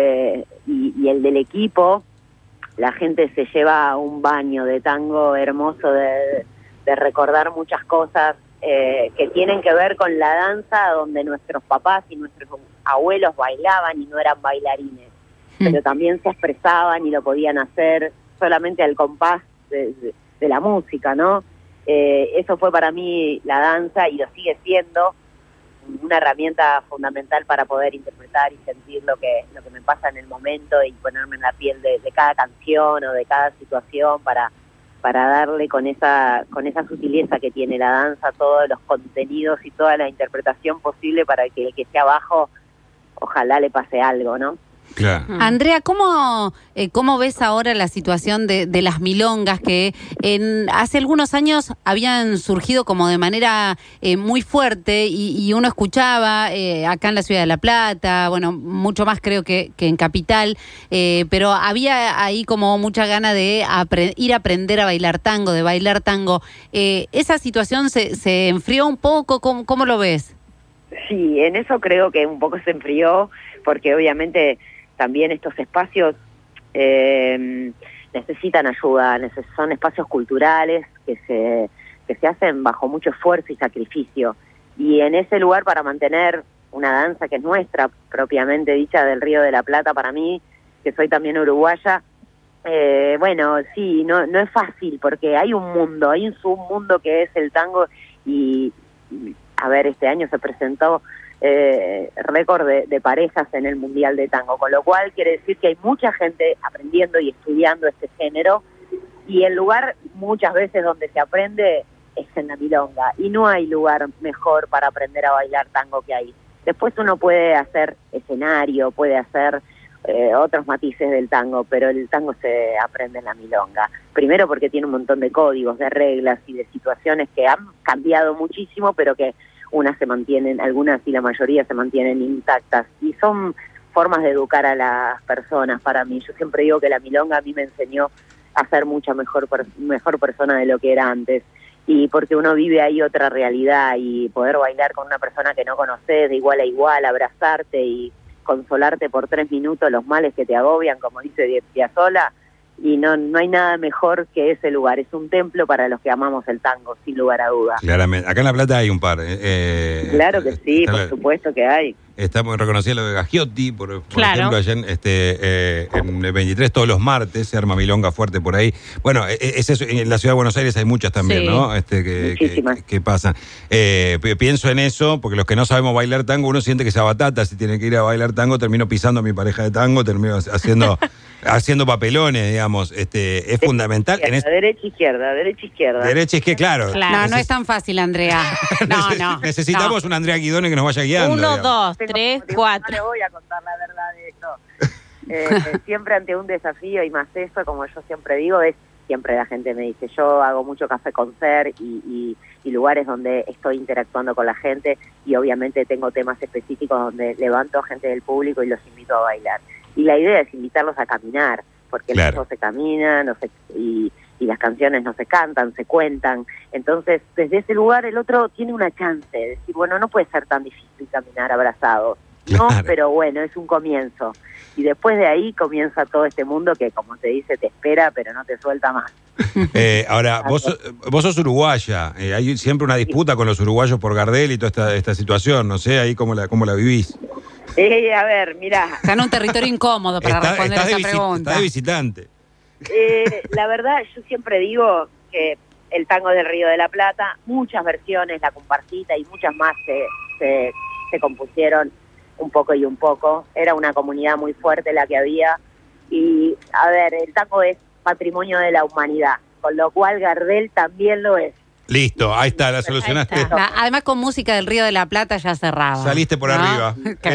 y el del equipo, la gente se lleva un baño de tango hermoso de recordar muchas cosas que tienen que ver con la danza donde nuestros papás y nuestros abuelos bailaban y no eran bailarines, pero también se expresaban y lo podían hacer solamente al compás de la música, ¿no? Eso fue para mí la danza y lo sigue siendo una herramienta fundamental para poder interpretar y sentir lo que me pasa en el momento y ponerme en la piel de cada canción o de cada situación para darle con esa sutileza que tiene la danza todos los contenidos y toda la interpretación posible para que el que esté abajo ojalá le pase algo, ¿no? Claro. Andrea, ¿cómo ves ahora la situación de las milongas que hace algunos años habían surgido como de manera muy fuerte y uno escuchaba acá en la ciudad de La Plata, bueno, mucho más creo que en Capital, pero había ahí como mucha gana de ir a aprender a bailar tango, de bailar tango. ¿Esa situación se enfrió un poco? ¿Cómo lo ves? Sí, en eso creo que un poco se enfrió, porque obviamente también estos espacios necesitan ayuda, son espacios culturales que se hacen bajo mucho esfuerzo y sacrificio. Y en ese lugar, para mantener una danza que es nuestra, propiamente dicha, del Río de la Plata, para mí, que soy también uruguaya, bueno, sí, no es fácil, porque hay un submundo que es el tango y a ver, este año se presentó récord de parejas en el Mundial de Tango, con lo cual quiere decir que hay mucha gente aprendiendo y estudiando este género, y el lugar muchas veces donde se aprende es en la milonga, y no hay lugar mejor para aprender a bailar tango que ahí. Después uno puede hacer escenario, puede hacer otros matices del tango, pero el tango se aprende en la milonga. Primero porque tiene un montón de códigos, de reglas y de situaciones que han cambiado muchísimo, pero que unas se mantienen, algunas y la mayoría se mantienen intactas, y son formas de educar a las personas para mí. Yo siempre digo que la milonga a mí me enseñó a ser mucha mejor persona de lo que era antes, y porque uno vive ahí otra realidad, y poder bailar con una persona que no conoces de igual a igual, abrazarte y consolarte por 3 minutos los males que te agobian, como dice Piazzolla, y no hay nada mejor que ese lugar. Es un templo para los que amamos el tango, sin lugar a duda. Claramente. Acá en La Plata hay un par. Claro que sí, por supuesto que hay. Está muy reconocido lo de Gagiotti, por ejemplo, allá en el 23, todos los martes, se arma milonga fuerte por ahí. Bueno, es eso, en la ciudad de Buenos Aires hay muchas también, sí, ¿no? Que pasan. Pienso en eso, porque los que no sabemos bailar tango, uno siente que se abatata. Si tiene que ir a bailar tango, termino pisando a mi pareja de tango, termino haciendo papelones, digamos. Es fundamental. Derecha, izquierda. Derecha, izquierda, claro. No es tan fácil, Andrea. No. Necesitamos una Andrea Guidone que nos vaya guiando. 1, 2, 3, 4. No le voy a contar la verdad de esto. Siempre ante un desafío, y más eso, como yo siempre digo, siempre la gente me dice, yo hago mucho café concert y lugares donde estoy interactuando con la gente, y obviamente tengo temas específicos donde levanto a gente del público y los invito a bailar. Y la idea es invitarlos a caminar, porque no se camina, y las canciones no se cantan, se cuentan. Entonces, desde ese lugar el otro tiene una chance de decir, bueno, no puede ser tan difícil caminar abrazados. No, pero bueno, es un comienzo. Y después de ahí comienza todo este mundo que, como te dice, te espera, pero no te suelta más. Ahora, vos sos uruguaya. Hay siempre una disputa con los uruguayos por Gardel y toda esta situación. No sé, ahí cómo la vivís. A ver, mirá. Está en un territorio incómodo para responder esa pregunta. Está de visitante. La verdad, yo siempre digo que el tango del Río de la Plata, muchas versiones, la comparsita y muchas más se compusieron un poco y un poco. Era una comunidad muy fuerte la que había. Y, a ver, el tango es patrimonio de la humanidad, con lo cual Gardel también lo es. Listo, ahí está, la solucionaste. Además, con música del Río de la Plata ya cerraba. Saliste por arriba.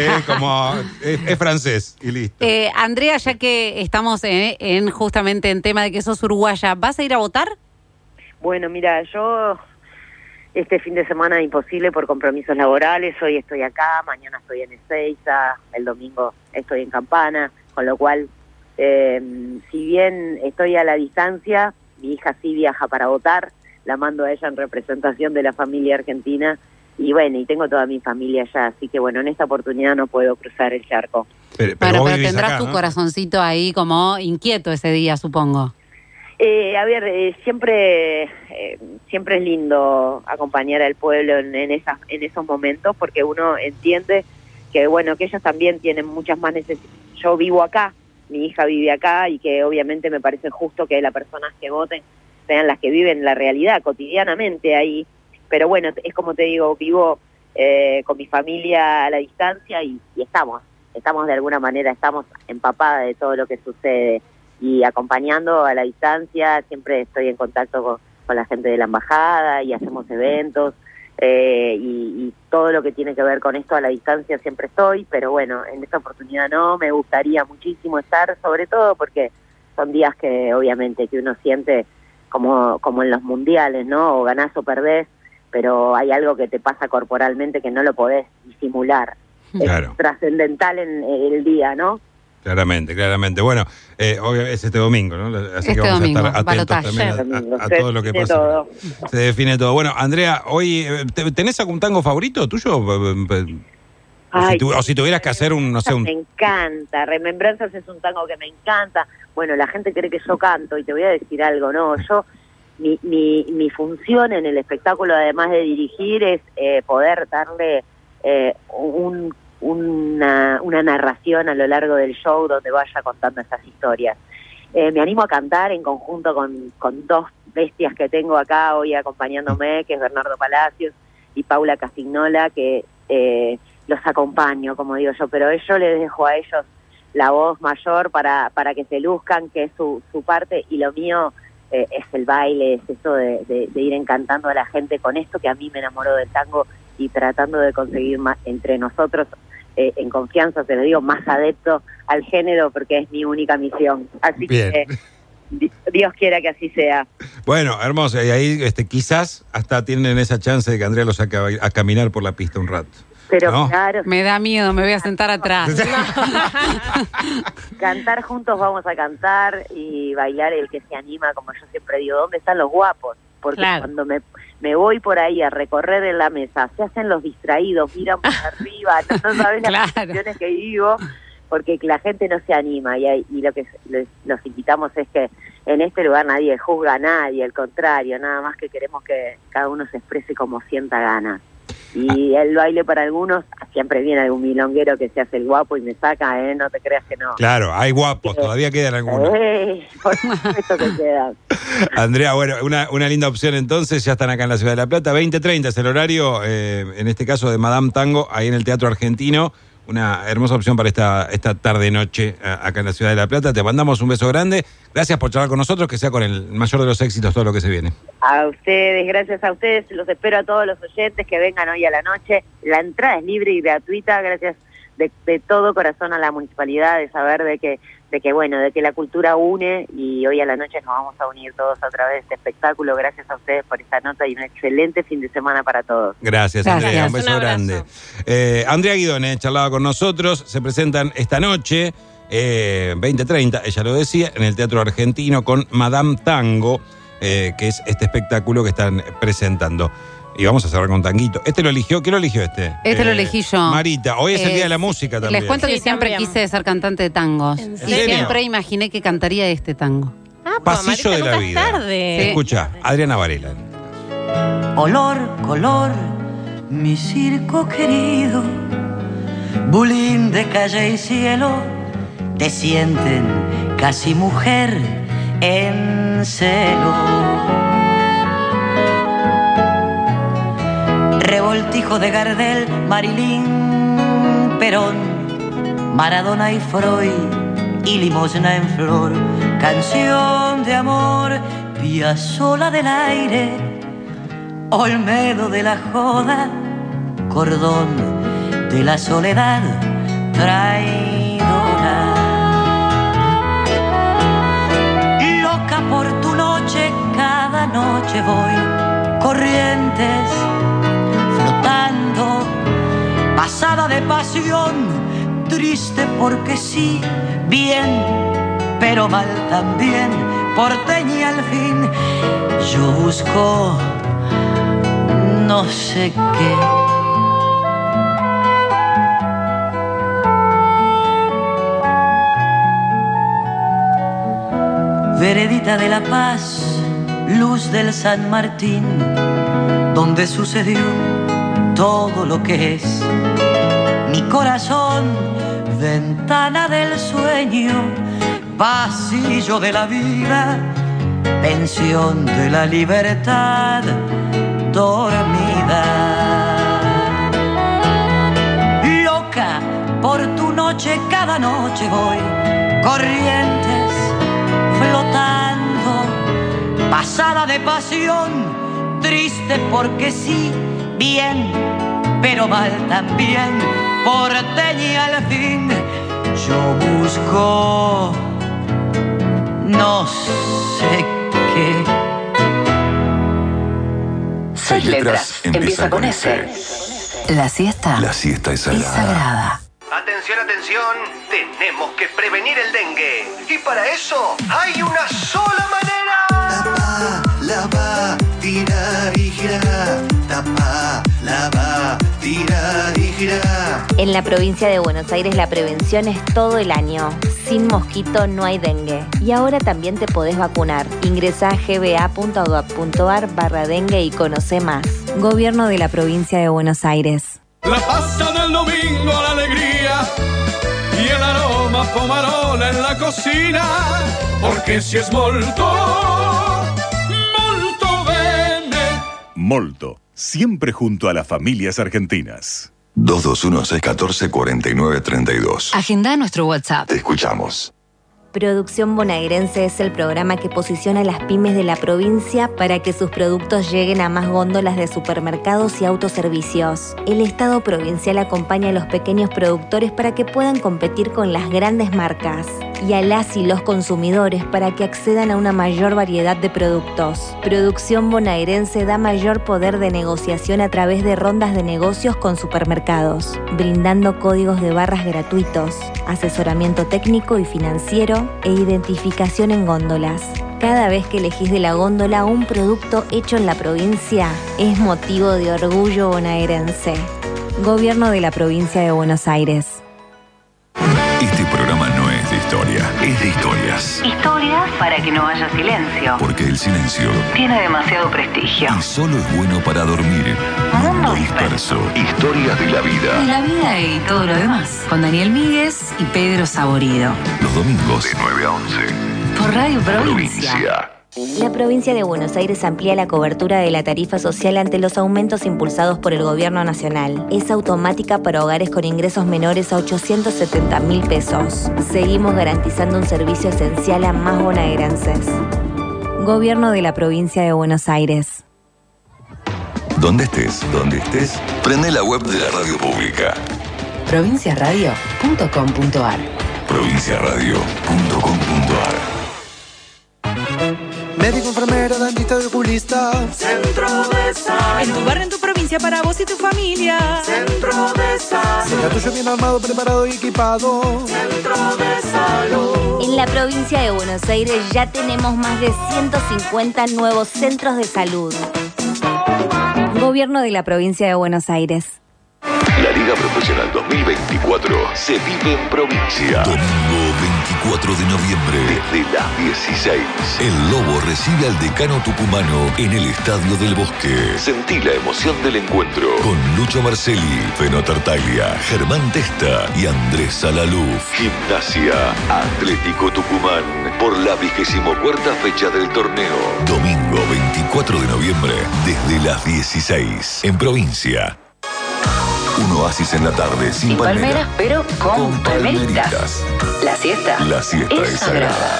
Es francés y listo. Andrea, ya que estamos justamente en tema de que sos uruguaya, ¿vas a ir a votar? Bueno, mira, yo este fin de semana imposible por compromisos laborales. Hoy estoy acá, mañana estoy en Ezeiza, el domingo estoy en Campana, con lo cual, si bien estoy a la distancia, mi hija sí viaja para votar, la mando a ella en representación de la familia argentina, y bueno, y tengo toda mi familia allá, así que bueno, en esta oportunidad no puedo cruzar el charco. Pero tendrás acá, tu corazoncito ahí como inquieto ese día, supongo. Siempre es lindo acompañar al pueblo en esos momentos, porque uno entiende que bueno, que ellos también tienen muchas más necesidades. Yo vivo acá, mi hija vive acá, y que obviamente me parece justo que las personas que voten sean las que viven la realidad cotidianamente ahí. Pero bueno, es como te digo, vivo con mi familia a la distancia y estamos de alguna manera, estamos empapadas de todo lo que sucede y acompañando a la distancia. Siempre estoy en contacto con la gente de la embajada y hacemos eventos y todo lo que tiene que ver con esto a la distancia siempre estoy, pero bueno, en esta oportunidad no, me gustaría muchísimo estar, sobre todo porque son días que obviamente que uno siente como en los mundiales, ¿no? O ganás o perdés, pero hay algo que te pasa corporalmente que no lo podés disimular. Claro. Es trascendental en el día, ¿no? Claramente. Bueno, obviamente es este domingo, ¿no? Así que vamos a estar atentos también a todo lo que pasa. Todo. Se define todo. Bueno, Andrea, hoy, ¿tenés algún tango favorito tuyo? O si tuvieras que hacer un, no sé, Me encanta. Remembranzas es un tango que me encanta. Bueno, la gente cree que yo canto y te voy a decir algo, ¿no? Mi función en el espectáculo, además de dirigir, es poder darle una narración a lo largo del show donde vaya contando esas historias. Me animo a cantar en conjunto con dos bestias que tengo acá hoy acompañándome, que es Bernardo Palacios y Paula Castignola, que los acompaño, como digo yo, pero yo les dejo a ellos la voz mayor para que se luzcan, que es su parte, y lo mío es el baile, es eso de ir encantando a la gente con esto que a mí me enamoró del tango y tratando de conseguir más entre nosotros, en confianza, te lo digo, más adepto al género, porque es mi única misión. Así Bien. Que Dios quiera que así sea. Bueno, hermoso. Y ahí quizás hasta tienen esa chance de que Andrea los saque a caminar por la pista un rato. Pero ¿no? Claro. Me da miedo, me voy a sentar atrás. Cantar juntos vamos a cantar y bailar el que se anima, como yo siempre digo, ¿dónde están los guapos? Porque cuando me voy por ahí a recorrer en la mesa, se hacen los distraídos, miran por arriba, no saben las cuestiones que digo, porque la gente no se anima y lo que los invitamos es que en este lugar nadie juzga a nadie, al contrario, nada más que queremos que cada uno se exprese como sienta ganas. Y el baile para algunos, siempre viene algún milonguero que se hace el guapo y me saca, no te creas que no. Claro, hay guapos, todavía quedan algunos. Por supuesto que quedan. Andrea, bueno, una linda opción entonces, ya están acá en la Ciudad de La Plata, 20:30 es el horario, en este caso de Madame Tango, ahí en el Teatro Argentino. Una hermosa opción para esta tarde-noche acá en la Ciudad de La Plata. Te mandamos un beso grande. Gracias por charlar con nosotros, que sea con el mayor de los éxitos todo lo que se viene. A ustedes, gracias a ustedes. Los espero a todos los oyentes que vengan hoy a la noche. La entrada es libre y gratuita. Gracias de todo corazón a la municipalidad, de saber de que la cultura une, y hoy a la noche nos vamos a unir todos a través de este espectáculo. Gracias a ustedes por esta nota y un excelente fin de semana para todos. Gracias. Andrea, un beso grande. Andrea Guidone charlaba con nosotros, se presentan esta noche, 20:30, ella lo decía, en el Teatro Argentino con Madame Tango, que es este espectáculo que están presentando. Y vamos a cerrar con tanguito. ¿Quién lo eligió este? Lo elegí yo. Marita, hoy es el Día de la Música también. Les cuento que siempre quise ser cantante de tangos. Y siempre imaginé que cantaría este tango. Pasillo de la vida. Sí. Escucha, Adriana Varela. Olor, color, mi circo querido, bulín de calle y cielo, te sienten casi mujer en celo. Revoltijo de Gardel, Marilyn, Perón, Maradona y Freud, y limosna en flor, canción de amor, Piazzolla del aire, Olmedo de la joda, cordón de la soledad traidora. Loca por tu noche, cada noche voy, Corrientes flotando, pasada de pasión, triste porque sí, bien, pero mal también, porteña al fin. Yo busco no sé qué. Veredita de La Paz, luz del San Martín, donde sucedió todo lo que es. Mi corazón, ventana del sueño, pasillo de la vida, pensión de la libertad dormida. Loca por tu noche, cada noche voy, corrientes flotando, pasada de pasión, triste porque sí, bien, pero mal también, porteña al fin. Yo busco no sé qué. 6 letras, empieza con S. La siesta. La siesta es sagrada. Atención, atención, tenemos que prevenir el dengue. Y para eso hay una sola manera. Tapa, lava, tira y gira. Tapa, lava, tira y gira. En la provincia de Buenos Aires la prevención es todo el año. Sin mosquito no hay dengue. Y ahora también te podés vacunar. Ingresá a gba.gov.ar/dengue y conoce más. Gobierno de la provincia de Buenos Aires. La pasta del domingo, la alegría y el aroma pomarola en la cocina. Porque si es molto, molto bene. Molto, siempre junto a las familias argentinas. 221-614-4932. Agenda nuestro WhatsApp. Te escuchamos. Producción Bonaerense es el programa que posiciona a las pymes de la provincia para que sus productos lleguen a más góndolas de supermercados y autoservicios. El Estado provincial acompaña a los pequeños productores para que puedan competir con las grandes marcas y a las y los consumidores para que accedan a una mayor variedad de productos. Producción Bonaerense da mayor poder de negociación a través de rondas de negocios con supermercados, brindando códigos de barras gratuitos, asesoramiento técnico y financiero e identificación en góndolas. Cada vez que elegís de la góndola un producto hecho en la provincia, es motivo de orgullo bonaerense. Gobierno de la provincia de Buenos Aires. Este programa no es de historia, es de historias. Historias para que no haya silencio. Porque el silencio Tiene demasiado prestigio. y solo es bueno para dormir. Mundo disperso. Historias de la vida. La vida y todo lo demás. Con Daniel Míguez y Pedro Saborido. Los domingos de 9 a 11. Por Radio Provincia. La provincia de Buenos Aires amplía la cobertura de la tarifa social ante los aumentos impulsados por el gobierno nacional. Es automática para hogares con ingresos menores a 870.000 pesos. Seguimos garantizando un servicio esencial a más bonaerenses. Gobierno de la provincia de Buenos Aires. Donde estés, prende la web de la radio pública. Provinciaradio.com.ar. Provinciaradio.com.ar. Médico, enfermero, dentista y oculista. Centro de Salud. En tu barrio, en tu provincia, para vos y tu familia. Centro de Salud. Sea tuyo bien armado, preparado y equipado. Centro de Salud. En la provincia de Buenos Aires ya tenemos más de 150 nuevos centros de salud. Gobierno de la provincia de Buenos Aires. La Liga Profesional 2024 se vive en provincia. Domingo 24 de noviembre, desde las 16. El Lobo recibe al decano tucumano en el Estadio del Bosque. Sentí la emoción del encuentro con Lucho Marcelli, Feno Tartaglia, Germán Testa y Andrés Salaluf. Gimnasia Atlético Tucumán por la 24ª fecha del torneo. Domingo 24 de noviembre, desde las 16. En provincia. Un oasis en la tarde sin palmeras, pero con palmeritas. La siesta es sagrada.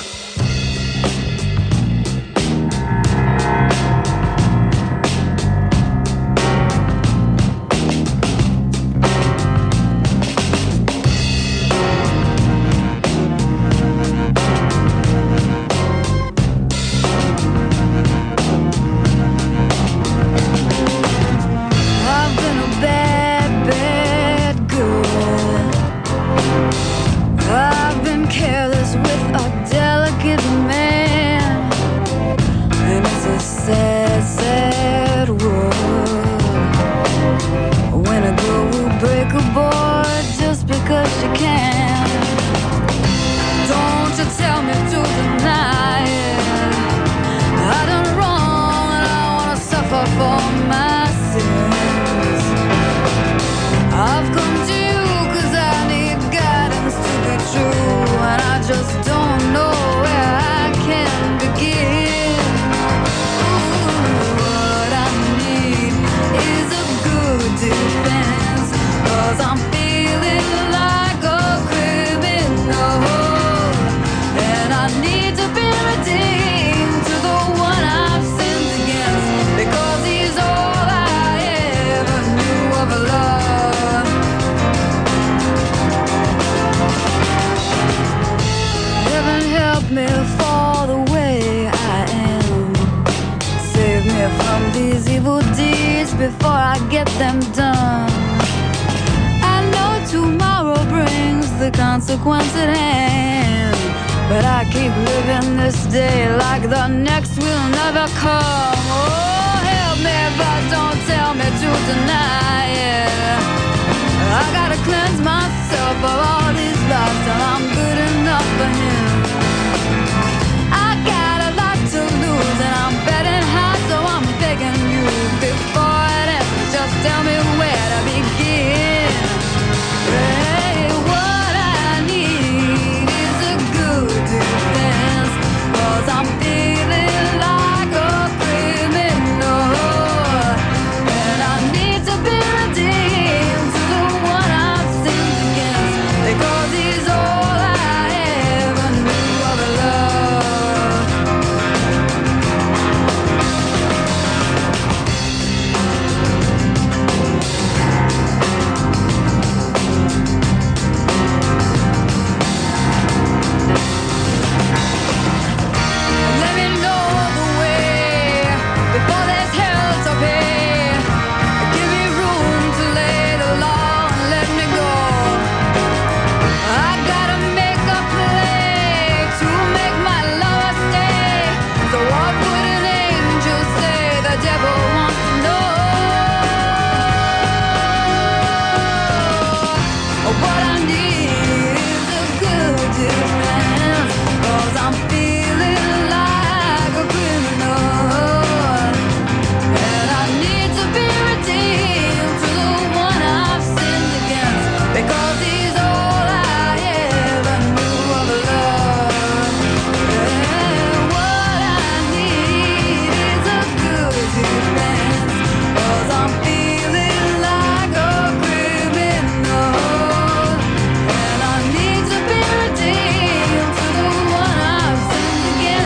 I've been careless with a delicate evil deeds before I get them done. I know tomorrow brings the consequence at hand, but I keep living this day like the next will never come. Oh, help me, but don't tell me to deny it. I gotta cleanse myself of all these lies till I'm good enough for him.